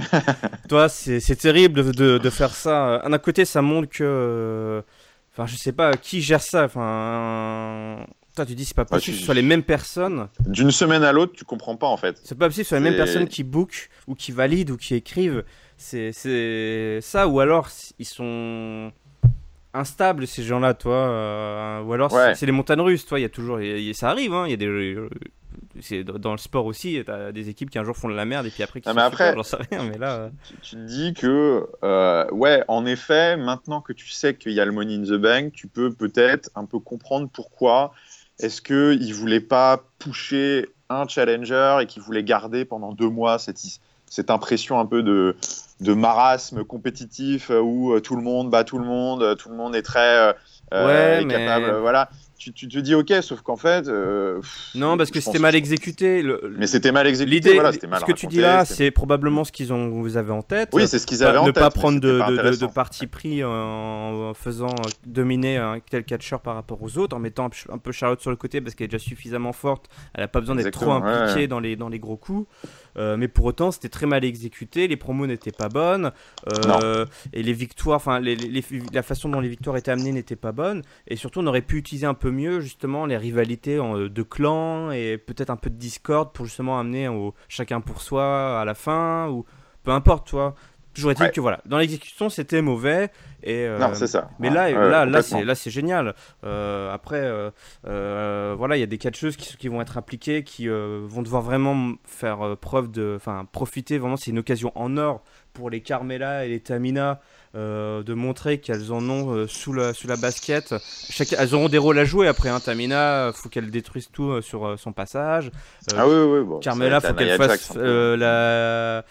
toi, c'est, c'est terrible de, de, de faire ça. D'un côté, ça montre que, enfin, je sais pas qui gère ça. Enfin, toi, tu dis c'est pas possible tu- que ce soit les mêmes personnes. D'une semaine à l'autre, tu comprends pas en fait. C'est pas possible que ce soit les mêmes C'est- personnes qui bookent ou qui valident ou qui écrivent. C'est, c'est ça, ou alors ils sont instables ces gens-là, toi. euh, ou alors Ouais. c'est, c'est les montagnes russes, toi. Il y a toujours, il y a- ça arrive, hein. Il y a des, c'est dans le sport aussi. T'as des équipes qui un jour font de la merde et puis après qui Non, sont mais après- super, j'en sais rien. Mais là, euh, Tu, tu te dis que, euh, ouais, en effet, maintenant que tu sais qu'il y a le Money in the Bank, tu peux peut-être un peu comprendre pourquoi est-ce qu'ils ne voulaient pas pusher un challenger et qu'ils voulaient garder pendant deux mois cette, cette impression un peu de, de marasme compétitif euh, où euh, tout le monde bat tout le monde, euh, tout le monde est très euh, Ouais, est mais- capable. euh, voilà. Tu, tu te dis ok, sauf qu'en fait. euh, pff, non, parce que je c'était pense- mal exécuté. Le- Mais c'était mal exécuté. L'idée, voilà, c'était mal ce que tu raconté, dis là, c'était- c'est probablement ce qu'ils ont, vous avez en tête. Oui, c'est ce qu'ils Pas- avaient en ne tête. pas mais prendre c'était de, pas de, de, de intéressant. parti pris en, en faisant euh, dominer un tel catcheur par rapport aux autres, en mettant un, un peu Charlotte sur le côté parce qu'elle est déjà suffisamment forte. Elle n'a pas besoin d'être trop Exactement, impliquée ouais. dans, les, dans les gros coups. Euh, mais pour autant, c'était très mal exécuté. Les promos n'étaient pas bonnes. Euh, et les victoires, enfin, les, les, les, la façon dont les victoires étaient amenées n'était pas bonne. Et surtout, on aurait pu utiliser un peu mieux justement les rivalités en, de clans et peut-être un peu de discorde pour justement amener au chacun pour soi à la fin ou peu importe, toi. Toujours est-il Ouais. que voilà, dans l'exécution c'était mauvais et euh, Non, c'est ça. mais Ouais, là, ouais, là, là, complètement. c'est là, c'est génial. Euh, après, euh, euh, voilà, il y a des catcheuses qui, qui vont être impliquées, qui euh, vont devoir vraiment faire euh, preuve de, enfin, profiter. Vraiment, c'est une occasion en or pour les Carmella et les Tamina euh, de montrer qu'elles en ont euh, sous la sous la basket. Chaque, elles auront des rôles à jouer après. Hein. Tamina, faut qu'elle détruise tout euh, sur euh, son passage. Euh, Ah oui, oui, oui. Bon, Carmella, ça faut va être qu'elle la Nia fasse Jax, un peu. euh, la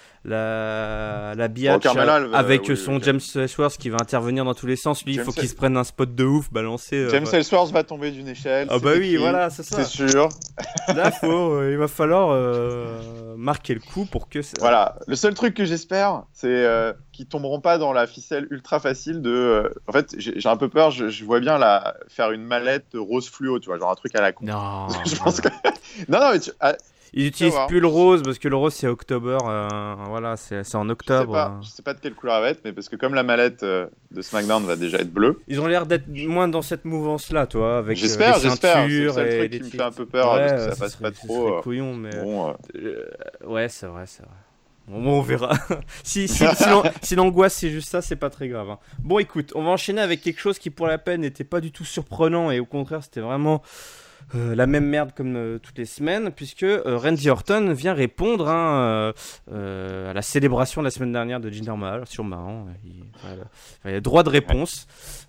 la la biatch Carmella, elle va- avec oui, son oui, James Ellsworth qui va intervenir dans tous les sens. Lui, il James faut qu'il Ell- se prenne un spot de ouf, balancer. euh, James bah- Ellsworth va tomber d'une échelle. Ah c'est bah oui, écrit, voilà, c'est ça. C'est sûr. Là, faut, euh, il va falloir euh, marquer le coup pour que ça... Voilà. Le seul truc que j'espère, c'est euh, qu'ils tomberont pas dans la ficelle ultra facile de. euh, En fait, j'ai j'ai un peu peur. Je, je vois bien la faire une mallette rose fluo, tu vois, genre un truc à la con. Non. Parce que je pense que. Non, non, mais tu... ah, Ils utilisent voir. plus le rose parce que le rose c'est octobre. euh, voilà, c'est c'est en je sais octobre. pas. euh. Je sais pas de quelle couleur elle va être, mais parce que comme la mallette euh, de SmackDown va déjà être bleue. Ils ont l'air d'être moins dans cette mouvance-là, toi, avec euh, J'espère, les j'espère. C'est le ceintures seul et truc les qui me fait titres. un peu peur Ouais, parce que euh, ça passe serait- pas ce trop. serait euh, couillon, mais Bon, euh, euh, ouais, c'est vrai, c'est vrai. Bon, bon, on verra. si si, si, l'an- si l'angoisse c'est juste ça, c'est pas très grave. hein. Bon, écoute, on va enchaîner avec quelque chose qui, pour la peine, n'était pas du tout surprenant et au contraire, c'était vraiment euh, la même merde comme euh, toutes les semaines, puisque euh, Randy Orton vient répondre hein, euh, euh, à la célébration de la semaine dernière de Jinder Mahal. Sur marrant, il, voilà. Enfin, il a droit de réponse.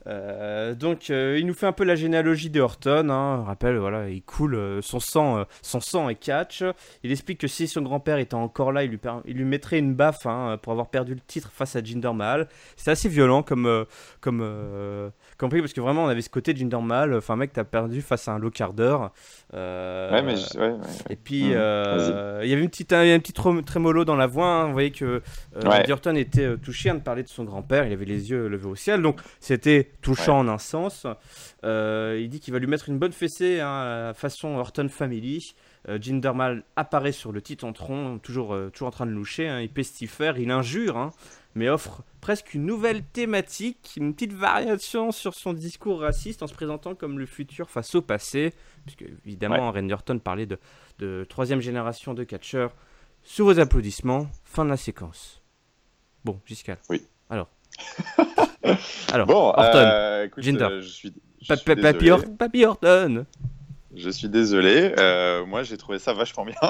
Euh, donc, euh, il nous fait un peu la généalogie de Orton. Hein. Rappelle, voilà, il coule euh, son sang, euh, son sang est catch. Il explique que si son grand-père était encore là, il lui, per- il lui mettrait une baffe hein, pour avoir perdu le titre face à Jinder Mahal. C'est assez violent comme, euh, comme, euh, comme prix, parce que vraiment, on avait ce côté de Jinder Mahal. Enfin, mec, t'as perdu face à un low cardeur. Euh, Ouais, mais je- ouais, ouais. Et puis, Mmh, euh, il y avait une petite, un, un petit trem- trémolo dans la voix. hein. Vous voyez que euh, Ouais. Randy Orton était euh, touché à de parler de son grand-père. Il avait les yeux levés au ciel. Donc, c'était touchant en un sens. Euh, il dit qu'il va lui mettre une bonne fessée hein, à la façon Orton Family. Euh, Jinder Mahal apparaît sur le titantron, toujours, euh, toujours en train de loucher. Hein. Il pestifère, il injure, hein, mais offre presque une nouvelle thématique, une petite variation sur son discours raciste en se présentant comme le futur face au passé. Puisque, évidemment, Randy Orton parlait de, de troisième génération de catcheurs. Sous vos applaudissements, fin de la séquence. Bon, Giscal. Oui. Alors. Alors, Bon, Orton. euh, écoute, Jinder. euh, je suis, je Pa- suis pa- désolé. Papy, Or- Papy Orton. Je suis désolé. euh, moi, j'ai trouvé ça vachement bien.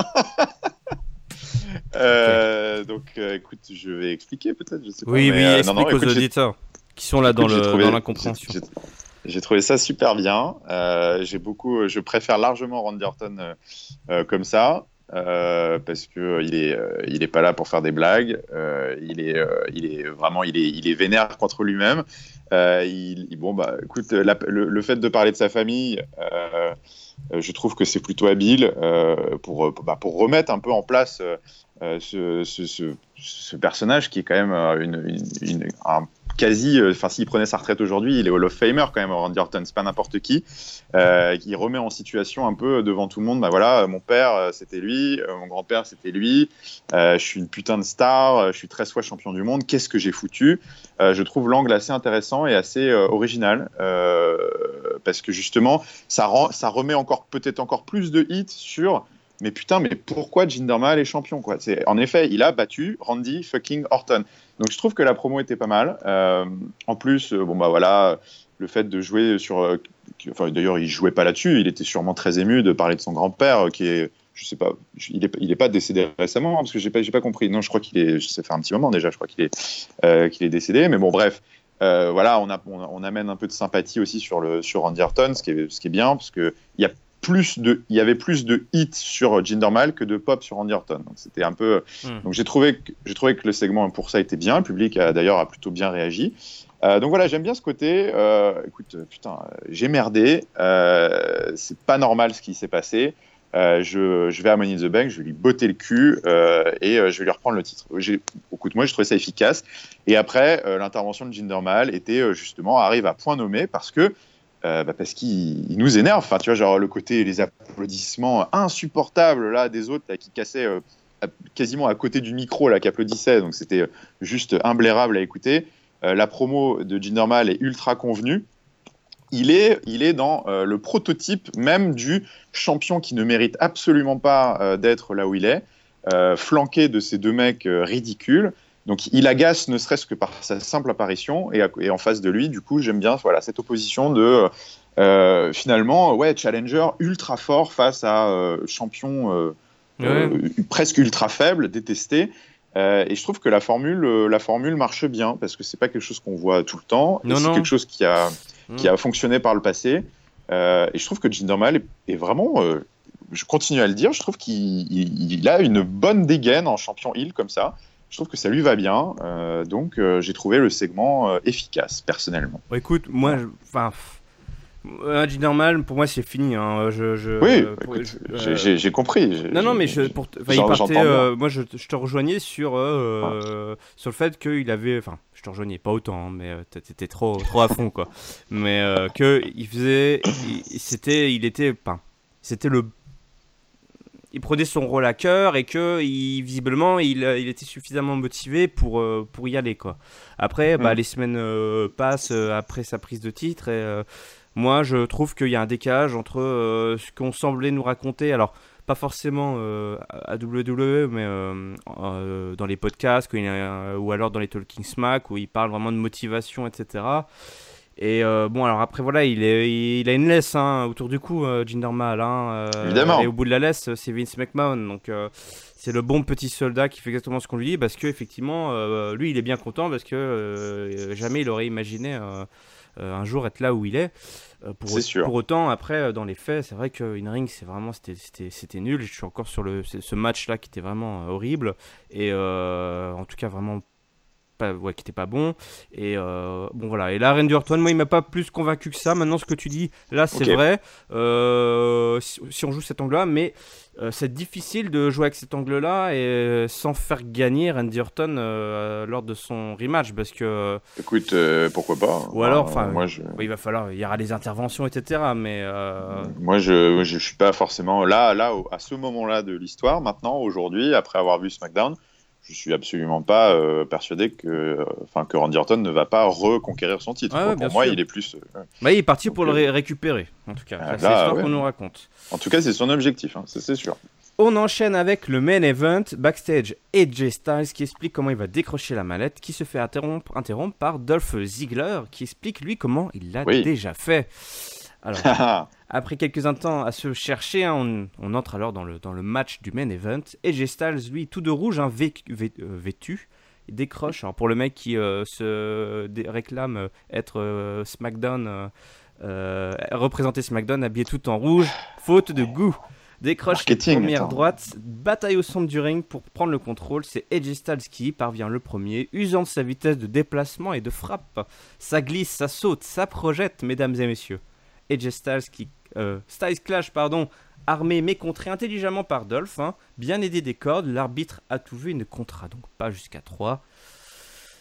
Euh, Donc, euh, écoute, je vais expliquer peut-être. Je sais pas, Oui, mais, oui, euh, non, explique non, aux écoute, j'ai- auditeurs qui sont là dans, écoute, le, j'ai trouvé- dans l'incompréhension. j'ai- j'ai- J'ai trouvé ça super bien. Euh, j'ai beaucoup, je préfère largement Randy Orton euh, euh, comme ça. Euh, parce que euh, il est, euh, il est pas là pour faire des blagues. Euh, il est, euh, il est vraiment, il est, il est vénère contre lui-même. Euh, il, il- bon bah, écoute, la- le, le fait de parler de sa famille, euh, euh, je trouve que c'est plutôt habile euh, pour, pour, bah, pour remettre un peu en place euh, euh, ce, ce, ce, ce personnage qui est quand même euh, une, une, une- un quasi, enfin euh, s'il prenait sa retraite aujourd'hui, il est Hall of Famer quand même, Randy Orton, c'est pas n'importe qui, euh, qui remet en situation un peu devant tout le monde, bah voilà, mon père c'était lui, euh, mon grand-père c'était lui, euh, je suis une putain de star, je suis treize fois champion du monde, qu'est-ce que j'ai foutu. euh, Je trouve l'angle assez intéressant et assez euh, original, euh, parce que justement, ça, rend, ça remet encore, peut-être encore plus de hits sur... Mais putain, mais pourquoi Jinder Mahal est champion, quoi. C'est, en effet, il a battu Randy fucking Orton. Donc je trouve que la promo était pas mal. Euh, en plus, euh, bon bah voilà, le fait de jouer sur... Euh, enfin, d'ailleurs, il jouait pas là-dessus. Il était sûrement très ému de parler de son grand-père, euh, qui est... Je sais pas, il est, il est pas décédé récemment, hein, parce que j'ai pas, j'ai pas compris. Non, je crois qu'il est... Ça fait un petit moment déjà, je crois qu'il est, euh, qu'il est décédé. Mais bon, bref... Euh, voilà, on, a, on, on amène un peu de sympathie aussi sur, le, sur Randy Orton, ce qui est, ce qui est bien, parce qu'il y a plus de, il y avait plus de hits sur Jinder Mahal que de pop sur Randy Orton. Donc c'était un peu. Mm. Donc j'ai trouvé, que, j'ai trouvé que le segment pour ça était bien. Le public a, d'ailleurs a plutôt bien réagi. Euh, donc voilà, j'aime bien ce côté. Euh, écoute, putain, j'ai merdé. Euh, c'est pas normal ce qui s'est passé. Euh, je, je vais à Money in the Bank, je vais lui botter le cul euh, et euh, je vais lui reprendre le titre. J'ai, écoute, moi, j'ai trouvé ça efficace. Et après, euh, l'intervention de Jinder Mahal était euh, justement arrive à point nommé parce que euh, bah parce qu'il il nous énerve. Enfin, tu vois, genre le côté les applaudissements insupportables là des autres là, qui cassaient euh, à, quasiment à côté du micro là, qui applaudissaient. Donc c'était juste imblairable à écouter. Euh, la promo de Jinder Mahal est ultra convenue. Il est, il est dans euh, le prototype même du champion qui ne mérite absolument pas euh, d'être là où il est, euh, flanqué de ces deux mecs euh, ridicules. Donc il agace ne serait-ce que par sa simple apparition, et, à, et en face de lui, du coup, j'aime bien voilà, cette opposition de, euh, finalement, ouais, challenger ultra fort face à euh, champion euh, ouais. euh, presque ultra faible, détesté. Euh, et je trouve que la formule, euh, la formule marche bien, parce que c'est pas quelque chose qu'on voit tout le temps, non, et c'est non. quelque chose qui a... qui a fonctionné par le passé. Euh, et je trouve que Jinder Mahal est, est vraiment, euh, je continue à le dire, je trouve qu'il il, il a une bonne dégaine en champion heel comme ça. Je trouve que ça lui va bien. Euh, donc euh, j'ai trouvé le segment euh, efficace, personnellement. Bon, écoute, moi, enfin... Euh, Jinder Mahal, pour moi, c'est fini. Hein. Je, je, oui, euh, pour, écoute, je, euh... j'ai, j'ai, j'ai compris. J'ai, non, non, mais je, pour, il partait, euh, moi, je, je te rejoignais sur, euh, ouais. sur le fait qu'il avait, enfin, je te rejoignais pas autant, hein, mais euh, t'étais trop, trop à fond, quoi. Mais euh, que il faisait, il, c'était, il était, enfin, c'était le, il prenait son rôle à cœur et que, il, visiblement, il, il était suffisamment motivé pour, euh, pour y aller, quoi. Après, mmh. bah, les semaines euh, passent euh, après sa prise de titre et euh, moi, je trouve qu'il y a un décalage entre euh, ce qu'on semblait nous raconter. Alors, pas forcément euh, à W W E, mais euh, euh, dans les podcasts a, ou alors dans les Talking Smack, où il parle vraiment de motivation, et cetera. Et euh, bon, alors après, voilà, il, est, il a une laisse hein, autour du cou, euh, Jinder Mahal. Hein, euh, Évidemment. Et au bout de la laisse, c'est Vince McMahon. Donc, euh, c'est le bon petit soldat qui fait exactement ce qu'on lui dit, parce qu'effectivement, euh, lui, il est bien content, parce que euh, jamais il aurait imaginé... Euh, Euh, un jour être là où il est. Euh, pour, c'est sûr. Pour autant, après, dans les faits, c'est vrai qu'une ring, c'est vraiment, c'était, c'était, c'était nul. Je suis encore sur le, ce match-là qui était vraiment euh, horrible. Et euh, en tout cas, vraiment pas, ouais, qui était pas bon. Et euh, bon, voilà. Et là, Randy Orton, moi, il m'a pas plus convaincu que ça. Maintenant, ce que tu dis, là, c'est okay. vrai. Euh, si, si on joue cet angle-là, mais euh, c'est difficile de jouer avec cet angle-là et sans faire gagner Randy Orton euh, lors de son rematch, parce que. Écoute, euh, pourquoi pas. Ou alors, enfin, euh, moi, je... il va falloir, il y aura des interventions, et cetera. Mais euh... moi, je, je suis pas forcément là, là, à ce moment-là de l'histoire. Maintenant, aujourd'hui, après avoir vu SmackDown, je suis absolument pas euh, persuadé que, enfin, que Randy Orton ne va pas reconquérir son titre. Ouais, bon, ouais, pour moi, sûr. il est plus. Euh, bah, il est parti donc, pour euh... le ré- récupérer, en tout cas. Ah, ça, là, c'est l'histoire ouais. qu'on nous raconte. En tout cas, c'est son objectif, hein, ça, c'est sûr. On enchaîne avec le main event, backstage, A J Styles qui explique comment il va décrocher la mallette, qui se fait interrompre, interrompre par Dolph Ziggler, qui explique lui comment il l'a oui. déjà fait. Alors, après quelques instants à se chercher, hein, on, on entre alors dans le, dans le match du main event. A J Styles, lui, tout de rouge, hein, vé, vé, euh, vêtu, il décroche. Alors, pour le mec qui euh, se dé- réclame euh, être euh, SmackDown, euh, euh, représenter SmackDown, habillé tout en rouge, faute de goût. Décroche la première attends. droite, bataille au centre du ring pour prendre le contrôle. C'est A J Styles qui parvient le premier, usant de sa vitesse de déplacement et de frappe. Ça glisse, ça saute, ça projette, mesdames et messieurs. A J Styles qui euh, Styles Clash, pardon, armé mais contré intelligemment par Dolph, hein, bien aidé des cordes. L'arbitre a tout vu et ne comptera donc pas jusqu'à trois.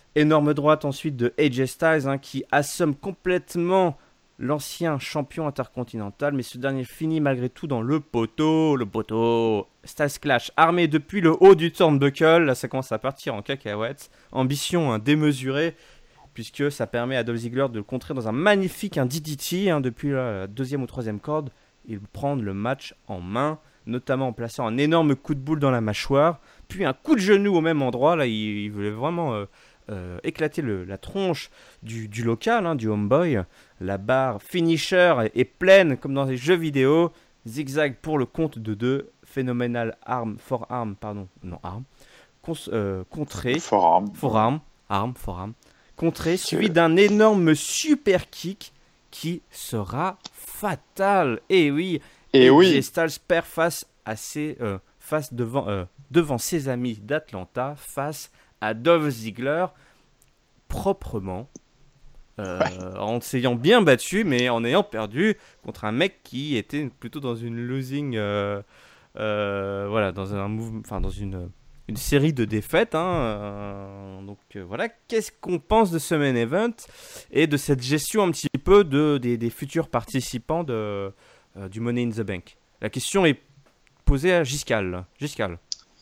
Énorme droite ensuite de A J Styles hein, qui assomme complètement l'ancien champion intercontinental, mais ce dernier finit malgré tout dans le poteau, le poteau. Styles Clash armé depuis le haut du turnbuckle, là ça commence à partir en cacahuète. Ambition hein, démesurée, puisque ça permet à Dolph Ziggler de le contrer dans un magnifique un D D T hein, depuis la deuxième ou troisième corde. Il prend le match en main, notamment en plaçant un énorme coup de boule dans la mâchoire, puis un coup de genou au même endroit. Là, il, il voulait vraiment euh, euh, éclater le, la tronche du, du local, hein, du homeboy. La barre finisher est, est pleine comme dans les jeux vidéo. Zigzag pour le compte de deux. Phénoménal arm, forearm, pardon, non arm, cons, euh, contré. Forearm. Forearm, arm, forearm. Contré, suivi d'un énorme super kick qui sera fatal. Et oui, et, et oui. Styles perd face à ses, euh, face devant, euh, devant ses amis d'Atlanta, face à Dolph Ziggler, proprement, euh, ouais. en s'ayant bien battu, mais en ayant perdu contre un mec qui était plutôt dans une losing, euh, euh, voilà, dans un mouvement, enfin dans une une série de défaites. Hein, euh, donc euh, voilà, qu'est-ce qu'on pense de ce main event et de cette gestion un petit peu de, des, des futurs participants de, euh, du Money in the Bank. La question est posée à Giscal. Giscal.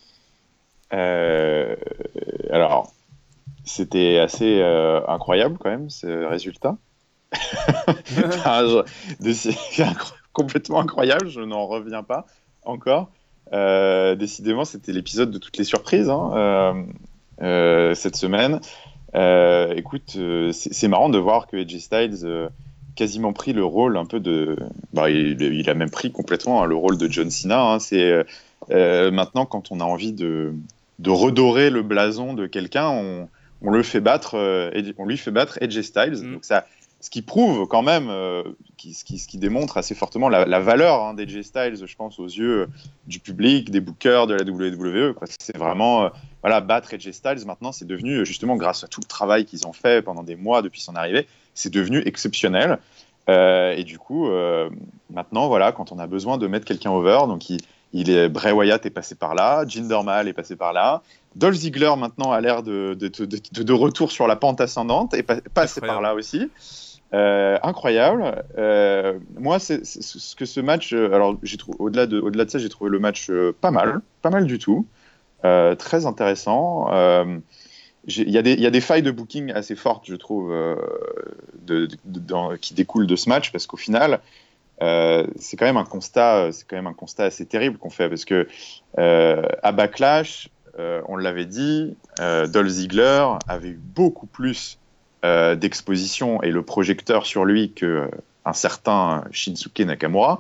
Euh, alors, c'était assez euh, incroyable quand même ce résultat. enfin, je, de, c'est complètement incroyable, je n'en reviens pas encore. Euh, décidément, c'était l'épisode de toutes les surprises hein, euh, euh, cette semaine. Euh, écoute, euh, c'est, c'est marrant de voir que A J Styles euh, quasiment pris le rôle un peu de. Bah, il, il a même pris complètement hein, le rôle de John Cena. Hein, c'est euh, maintenant quand on a envie de, de redorer le blason de quelqu'un, on, on le fait battre. Euh, on lui fait battre A J Styles. Mm. Donc ça. Ce qui prouve quand même, euh, qui, ce, qui, ce qui démontre assez fortement la, la valeur hein, d'A J Styles, je pense, aux yeux euh, du public, des bookers, de la W W E. Quoi. C'est vraiment, euh, voilà, battre A J Styles, maintenant, c'est devenu, justement, grâce à tout le travail qu'ils ont fait pendant des mois depuis son arrivée, c'est devenu exceptionnel. Euh, et du coup, euh, maintenant, voilà, quand on a besoin de mettre quelqu'un over, donc il, il est, Bray Wyatt est passé par là, Jinder Mahal est passé par là, Dolph Ziggler, maintenant, a l'air de, de, de, de, de retour sur la pente ascendante et pa- passé par là aussi. Euh, incroyable. Euh, moi, c'est, c'est ce que ce match. Euh, alors, j'ai trouvé au-delà de, au-delà de ça, j'ai trouvé le match euh, pas mal, pas mal du tout, euh, très intéressant. Euh, il y a des, il y a des failles de booking assez fortes, je trouve, euh, de, de, de, dans, qui découlent de ce match, parce qu'au final, euh, c'est quand même un constat, c'est quand même un constat assez terrible qu'on fait, parce que euh, à Backlash, euh, on l'avait dit, euh, Dolph Ziggler avait eu beaucoup plus Euh, d'exposition et le projecteur sur lui qu'un euh, certain Shinsuke Nakamura.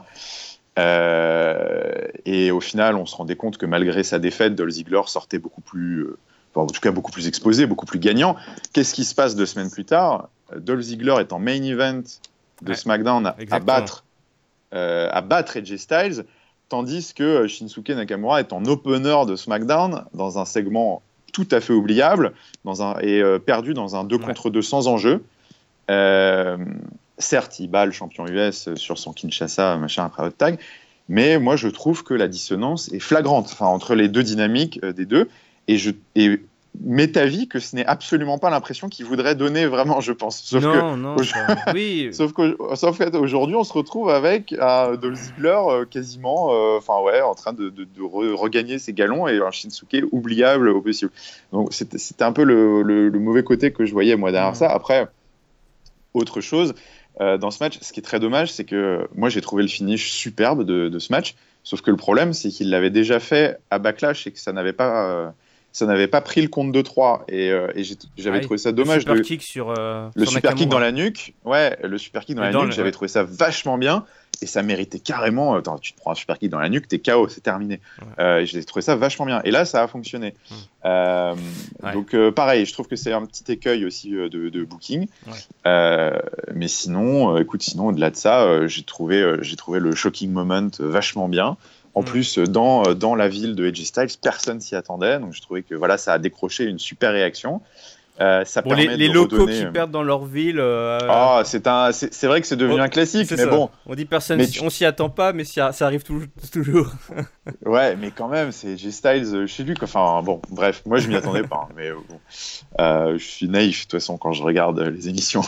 Euh, et au final, on se rendait compte que malgré sa défaite, Dolph Ziggler sortait beaucoup plus, euh, enfin, en tout cas beaucoup plus exposé, beaucoup plus gagnant. Qu'est-ce qui se passe deux semaines plus tard ? Dolph Ziggler est en main event de ouais, SmackDown à, à battre, euh, à battre A J Styles, tandis que Shinsuke Nakamura est en opener de SmackDown dans un segment tout à fait oubliable dans un, et euh, perdu dans un deux contre deux sans enjeu. Euh, certes, il bat le champion U S sur son Kinshasa, machin, après hot tag, mais moi, je trouve que la dissonance est flagrante enfin, entre les deux dynamiques euh, des deux. Et je et m'est avis que ce n'est absolument pas l'impression qu'il voudrait donner vraiment, je pense. Sauf non, que, non, ça... oui. sauf qu'aujourd'hui, on se retrouve avec un Dolph Ziggler euh, quasiment, enfin euh, ouais, en train de, de, de re- regagner ses galons et un Shinsuke oubliable au possible. Donc c'était, c'était un peu le, le, le mauvais côté que je voyais moi derrière mmh. ça. Après, autre chose, euh, dans ce match, ce qui est très dommage, c'est que moi j'ai trouvé le finish superbe de, de ce match, sauf que le problème, c'est qu'il l'avait déjà fait à Backlash et que ça n'avait pas... Euh, ça n'avait pas pris le compte de trois et, euh, et j'ai, j'avais ah, trouvé ça dommage. Le super de... kick sur euh, le sur super Nakamura. kick dans la nuque, ouais, le super kick dans et la dans nuque, le... j'avais trouvé ça vachement bien et ça méritait carrément. Attends, tu te prends un super kick dans la nuque, t'es K O, c'est terminé. Ouais. Euh, j'ai trouvé ça vachement bien et là, ça a fonctionné. Mmh. Euh, ouais. Donc euh, pareil, je trouve que c'est un petit écueil aussi euh, de, de booking. Ouais. Euh, mais sinon, euh, écoute, sinon au-delà de ça, euh, j'ai trouvé, euh, j'ai trouvé le shocking moment vachement bien. En plus, dans, dans la ville de A J Styles, personne s'y attendait. Donc, je trouvais que voilà, ça a décroché une super réaction. Euh, ça Bon, permet les, les de locaux redonner... qui perdent dans leur ville. Euh... Oh, c'est un, c'est, c'est vrai que c'est devenu oh, un classique, mais ça. bon. On dit personne, mais tu... on s'y attend pas, mais ça, ça arrive toujours. toujours. Ouais, mais quand même, c'est J Styles chez lui. Quoi. Enfin, bon, bref, moi je m'y attendais pas, hein, mais bon, euh, je suis naïf de toute façon quand je regarde les émissions.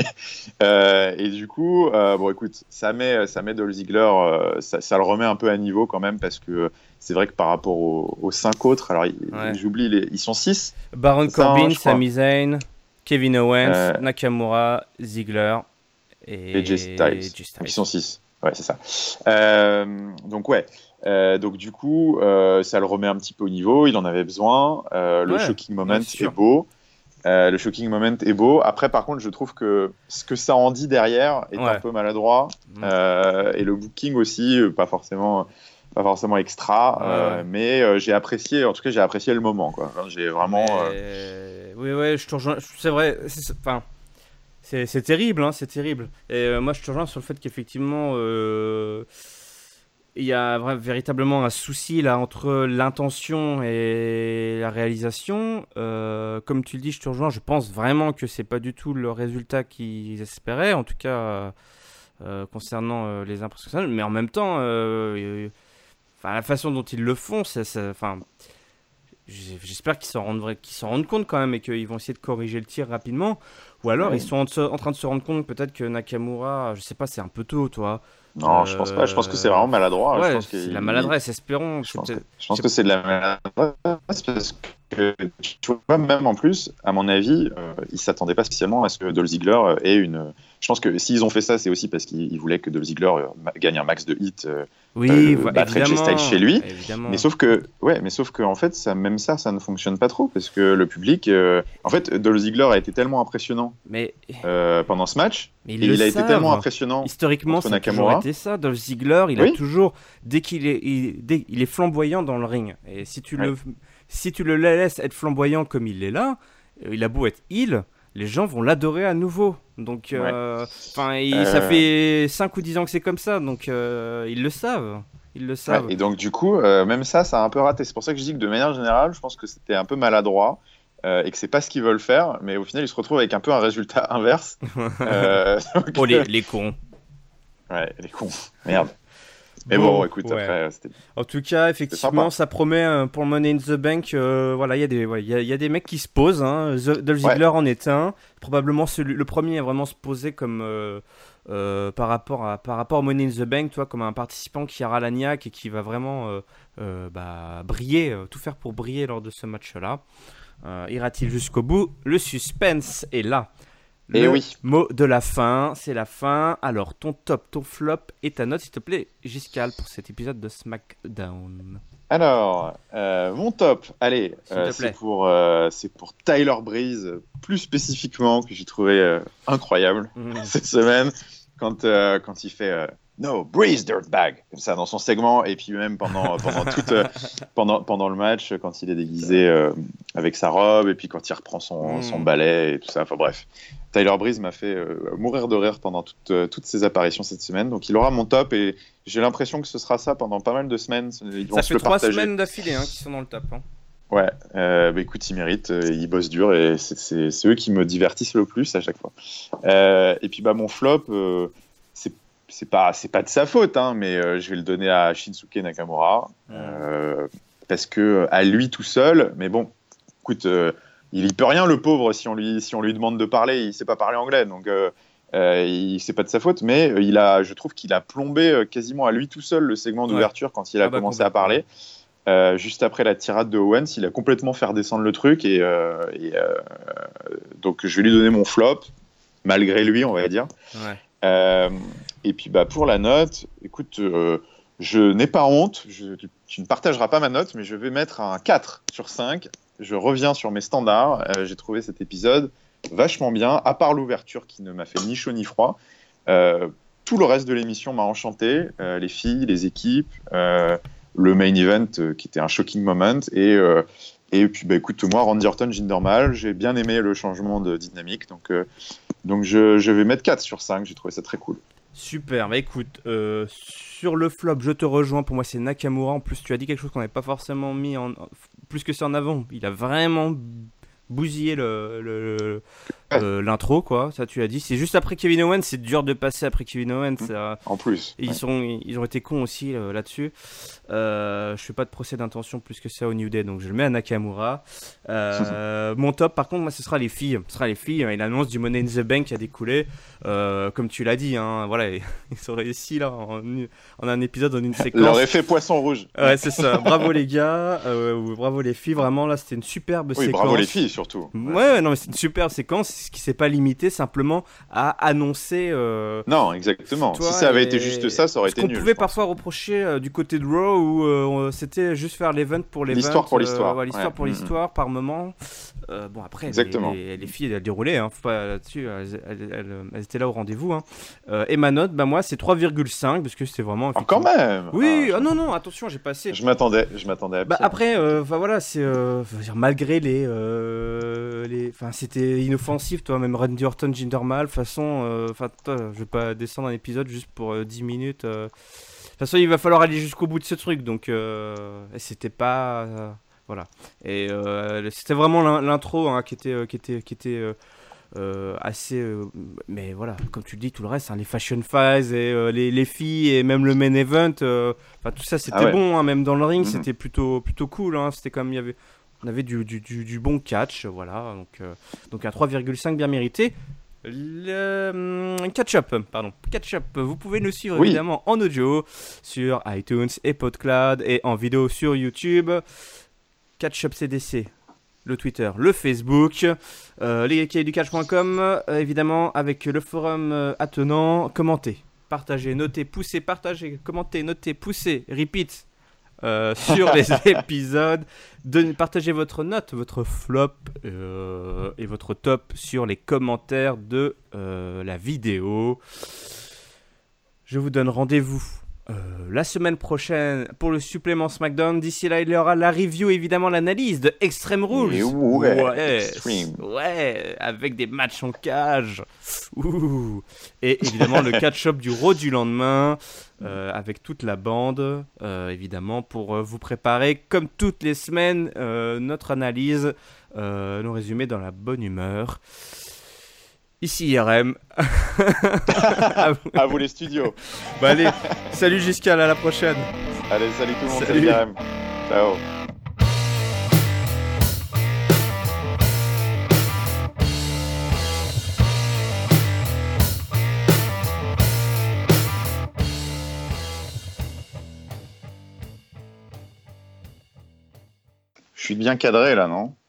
euh, et du coup, euh, bon, écoute, ça met, ça met Dolph Ziggler, euh, ça, ça le remet un peu à niveau quand même parce que c'est vrai que par rapport aux, aux cinq autres, alors ouais. j'oublie, les, ils sont six. Baron Corbin, hein, Sami Zayn, Kevin Owens, euh, Nakamura, Ziggler et, et J Styles. Styles. Donc, ils sont six. Ouais, c'est ça. Euh, donc ouais. Euh, donc du coup, euh, ça le remet un petit peu au niveau. Il en avait besoin. Euh, le ouais, shocking moment est beau. Euh, le shocking moment est beau. Après, par contre, je trouve que ce que ça en dit derrière est ouais. un peu maladroit. Mmh. Euh, et le booking aussi, pas forcément. Pas forcément extra, ouais. euh, mais euh, j'ai apprécié, en tout cas j'ai apprécié le moment, quoi. Enfin, j'ai vraiment. Mais... Euh... Oui, ouais, je te rejoins. C'est vrai, c'est, enfin, c'est, c'est terrible, hein, c'est terrible. Et euh, moi, je te rejoins sur le fait qu'effectivement, euh, il y a vrai, véritablement un souci là entre l'intention et la réalisation. Euh, comme tu le dis, je te rejoins. Je pense vraiment que c'est pas du tout le résultat qu'ils espéraient, en tout cas euh, concernant euh, les impressions. Mais en même temps. Euh, Enfin, la façon dont ils le font, ça, ça, enfin, j'espère qu'ils s'en rendent, qu'ils s'en rendent compte quand même et qu'ils vont essayer de corriger le tir rapidement. Ou alors, ouais. ils sont en, en train de se rendre compte peut-être que Nakamura, je sais pas, c'est un peu tôt, toi. Non, euh, je pense pas. Je pense que c'est vraiment maladroit. Ouais, je pense c'est qu'il... de la maladresse, espérons. Je pense, que, je pense que c'est de la maladresse parce que, tu vois, même en plus, à mon avis, euh, ils s'attendaient pas spécialement à ce que Dolph Ziggler ait une... Je pense que s'ils ont fait ça, c'est aussi parce qu'ils voulaient que Dolph Ziggler gagne un max de hits. Euh, oui, euh, battrait J Styles chez lui. Évidemment. Mais sauf que, ouais, mais sauf que en fait, ça, même ça, ça ne fonctionne pas trop parce que le public, euh, en fait, Dolph Ziggler a été tellement impressionnant mais... euh, pendant ce match. Mais il, il a été tellement impressionnant. Historiquement, ça a toujours été ça. Dolph Ziggler, il oui. a toujours, dès qu'il est, il, dès, il est flamboyant dans le ring. Et si tu ouais. le, si tu le laisses être flamboyant comme il est là, il a beau être heel, les gens vont l'adorer à nouveau. Donc, euh, ouais. euh... ça fait cinq ou dix ans que c'est comme ça, donc euh, ils le savent. Ils le savent. Ouais, et donc, du coup, euh, même ça, ça a un peu raté. C'est pour ça que je dis que de manière générale, je pense que c'était un peu maladroit euh, et que c'est pas ce qu'ils veulent faire. Mais au final, ils se retrouvent avec un peu un résultat inverse. euh, donc, oh, les, les cons. Ouais, les cons. Merde. Mais bon, bon écoute, ouais. après, c'était... En tout cas, effectivement, ça promet euh, pour le Money in the Bank. Euh, voilà, il y a des, ouais, il y a, il y a des mecs qui se posent. Hein. Dolph Ziggler ouais. en est un. Probablement celui, le premier à vraiment se poser comme euh, euh, par rapport à par rapport au Money in the Bank, toi, comme un participant qui aura la niaque et qui va vraiment euh, euh, bah, briller, euh, tout faire pour briller lors de ce match-là. Euh, ira-t-il jusqu'au bout? Le suspense est là. Le et oui. mot de la fin, c'est la fin. Alors, ton top, ton flop et ta note, s'il te plaît, Giscal, pour cet épisode de SmackDown. Alors, euh, mon top, allez, euh, c'est, pour, euh, c'est pour Tyler Breeze, plus spécifiquement, que j'ai trouvé euh, incroyable mmh. cette semaine, quand, euh, quand il fait euh, « No, Breeze Dirtbag », comme ça, dans son segment, et puis même pendant, pendant, toute, euh, pendant, pendant le match, quand il est déguisé euh, avec sa robe, et puis quand il reprend son, mmh. son balai, et tout ça, enfin bref. Tyler Breeze m'a fait euh, mourir de rire pendant toute, euh, toutes ses apparitions cette semaine. Donc il aura mon top et j'ai l'impression que ce sera ça pendant pas mal de semaines. Ils vont ça se fait le trois partager. semaines d'affilée hein, qui sont dans le top. Hein. Ouais, euh, bah, écoute, ils méritent, euh, ils bossent dur et c'est, c'est, c'est eux qui me divertissent le plus à chaque fois. Euh, et puis bah, mon flop, euh, c'est, c'est, pas, c'est pas de sa faute, hein, mais euh, je vais le donner à Shinsuke Nakamura. Mmh. Euh, parce que à lui tout seul, mais bon, écoute... Euh, il y peut rien, le pauvre, si on lui, si on lui demande de parler, il sait pas parler anglais, donc euh, euh, il, c'est pas de sa faute, mais il a, je trouve qu'il a plombé quasiment à lui tout seul le segment d'ouverture ouais. quand il a ah bah, commencé à parler. Euh, juste après la tirade de Owens, il a complètement fait descendre le truc, et, euh, et euh, donc je vais lui donner mon flop, malgré lui, on va dire. Ouais. Euh, et puis bah, pour la note, écoute, euh, je n'ai pas honte, je, tu, tu ne partageras pas ma note, mais je vais mettre un quatre sur cinq. Je reviens sur mes standards. Euh, j'ai trouvé cet épisode vachement bien, à part l'ouverture qui ne m'a fait ni chaud ni froid. Euh, tout le reste de l'émission m'a enchanté. Euh, les filles, les équipes, euh, le main event euh, qui était un shocking moment. Et, euh, et puis, bah, écoute, moi, Randy Orton, Jinder Mahal, j'ai bien aimé le changement de dynamique. Donc, euh, donc je, je vais mettre quatre sur cinq. J'ai trouvé ça très cool. Super, bah écoute, euh, sur le flop, je te rejoins, pour moi c'est Nakamura, en plus tu as dit quelque chose qu'on n'avait pas forcément mis en, plus que ça en avant, il a vraiment bousillé le, le, le- Ouais. euh, l'intro, quoi. Ça, tu l'as dit. C'est juste après Kevin Owens. C'est dur de passer après Kevin Owens. Mmh. euh, En plus. et ils, Ouais. sont, ils ont été cons aussi euh, là-dessus. Euh, je fais pas de procès d'intention plus que ça au New Day, donc je le mets à Nakamura. Euh, mon top, par contre, moi, ce sera les filles. Ce sera les filles. Et l'annonce du Money in the Bank qui a découlé. Euh, comme tu l'as dit, hein, voilà, ils ont réussi là en, en un épisode, en une séquence. Leur effet poisson rouge. Ouais, c'est ça. Bravo les gars, euh, ou bravo les filles. Vraiment, là, c'était une superbe Oui, séquence. bravo les filles surtout. Ouais, ouais, non, mais c'est une superbe séquence, ce qui s'est pas limité simplement à annoncer. euh, Non, exactement. Toi, si ça avait et- été juste ça, ça aurait ce été qu'on nul. pouvait je pense. parfois reprocher euh, du côté de Raw où euh, c'était juste faire l'event pour l'event. L'histoire pour euh, l'histoire. ouais, l'histoire Ouais. pour Mhm. l'histoire par moment. Euh, bon, après, les, Exactement. les, les filles, elles déroulaient, hein, faut pas là-dessus, elles, elles- elles- elles étaient là au rendez-vous. Hein. Euh, et ma note, bah, moi, c'est trois virgule cinq parce que c'était vraiment. Ah, quand même. Oui, Ah, ah, non, non, attention, j'ai passé. je m'attendais, je m'attendais à Bah pire. après, euh, enfin voilà, c'est, euh, faut dire, malgré les, euh, les, enfin c'était inoffensif, toi, même Randy Orton, Jinder Mahal, de toute façon, euh, enfin, toi, je vais pas descendre un épisode juste pour euh, dix minutes. euh. De toute façon, il va falloir aller jusqu'au bout de ce truc, donc euh, et c'était pas, euh, voilà. Et euh, c'était vraiment l'in- l'intro hein, qui était, euh, qui était, qui était. euh, euh, assez euh, mais voilà comme tu le dis tout le reste hein, les fashion fights et euh, les, les filles et même le main event euh, enfin tout ça c'était Ah ouais. bon hein, même dans le ring Mhm. c'était plutôt plutôt cool hein, c'était comme il y avait on avait du, du, du, du bon catch voilà donc euh, donc un trois virgule cinq bien mérité. Le hum, catch-up, pardon, catch-up. Vous pouvez nous suivre Oui. évidemment en audio sur iTunes et PodCloud et en vidéo sur YouTube. Catch-up C D C, le Twitter, le Facebook, euh, les cahiers du catch point com, euh, évidemment avec le forum euh, attenant. Commentez, partagez, notez, poussez, partagez, commentez, notez, poussez, repeat euh, sur les épisodes. Donnez- partagez votre note, votre flop euh, et votre top sur les commentaires de euh, la vidéo. Je vous donne rendez-vous euh, la semaine prochaine pour le supplément SmackDown. D'ici là, il y aura la review, évidemment l'analyse de Extreme Rules. Et ouais, ouais, Extreme. ouais, avec des matchs en cage. Ouh. Et évidemment le catch-up du Raw du lendemain euh, avec toute la bande, euh, évidemment, pour euh, vous préparer, comme toutes les semaines, euh, notre analyse, euh, nos résumés dans la bonne humeur. Ici I R M. À vous. À vous les studios. Bah allez, salut Giscal, à la prochaine. Allez, salut tout le monde. Salut. Salut. I R M. Ciao. Je suis bien cadré là, non?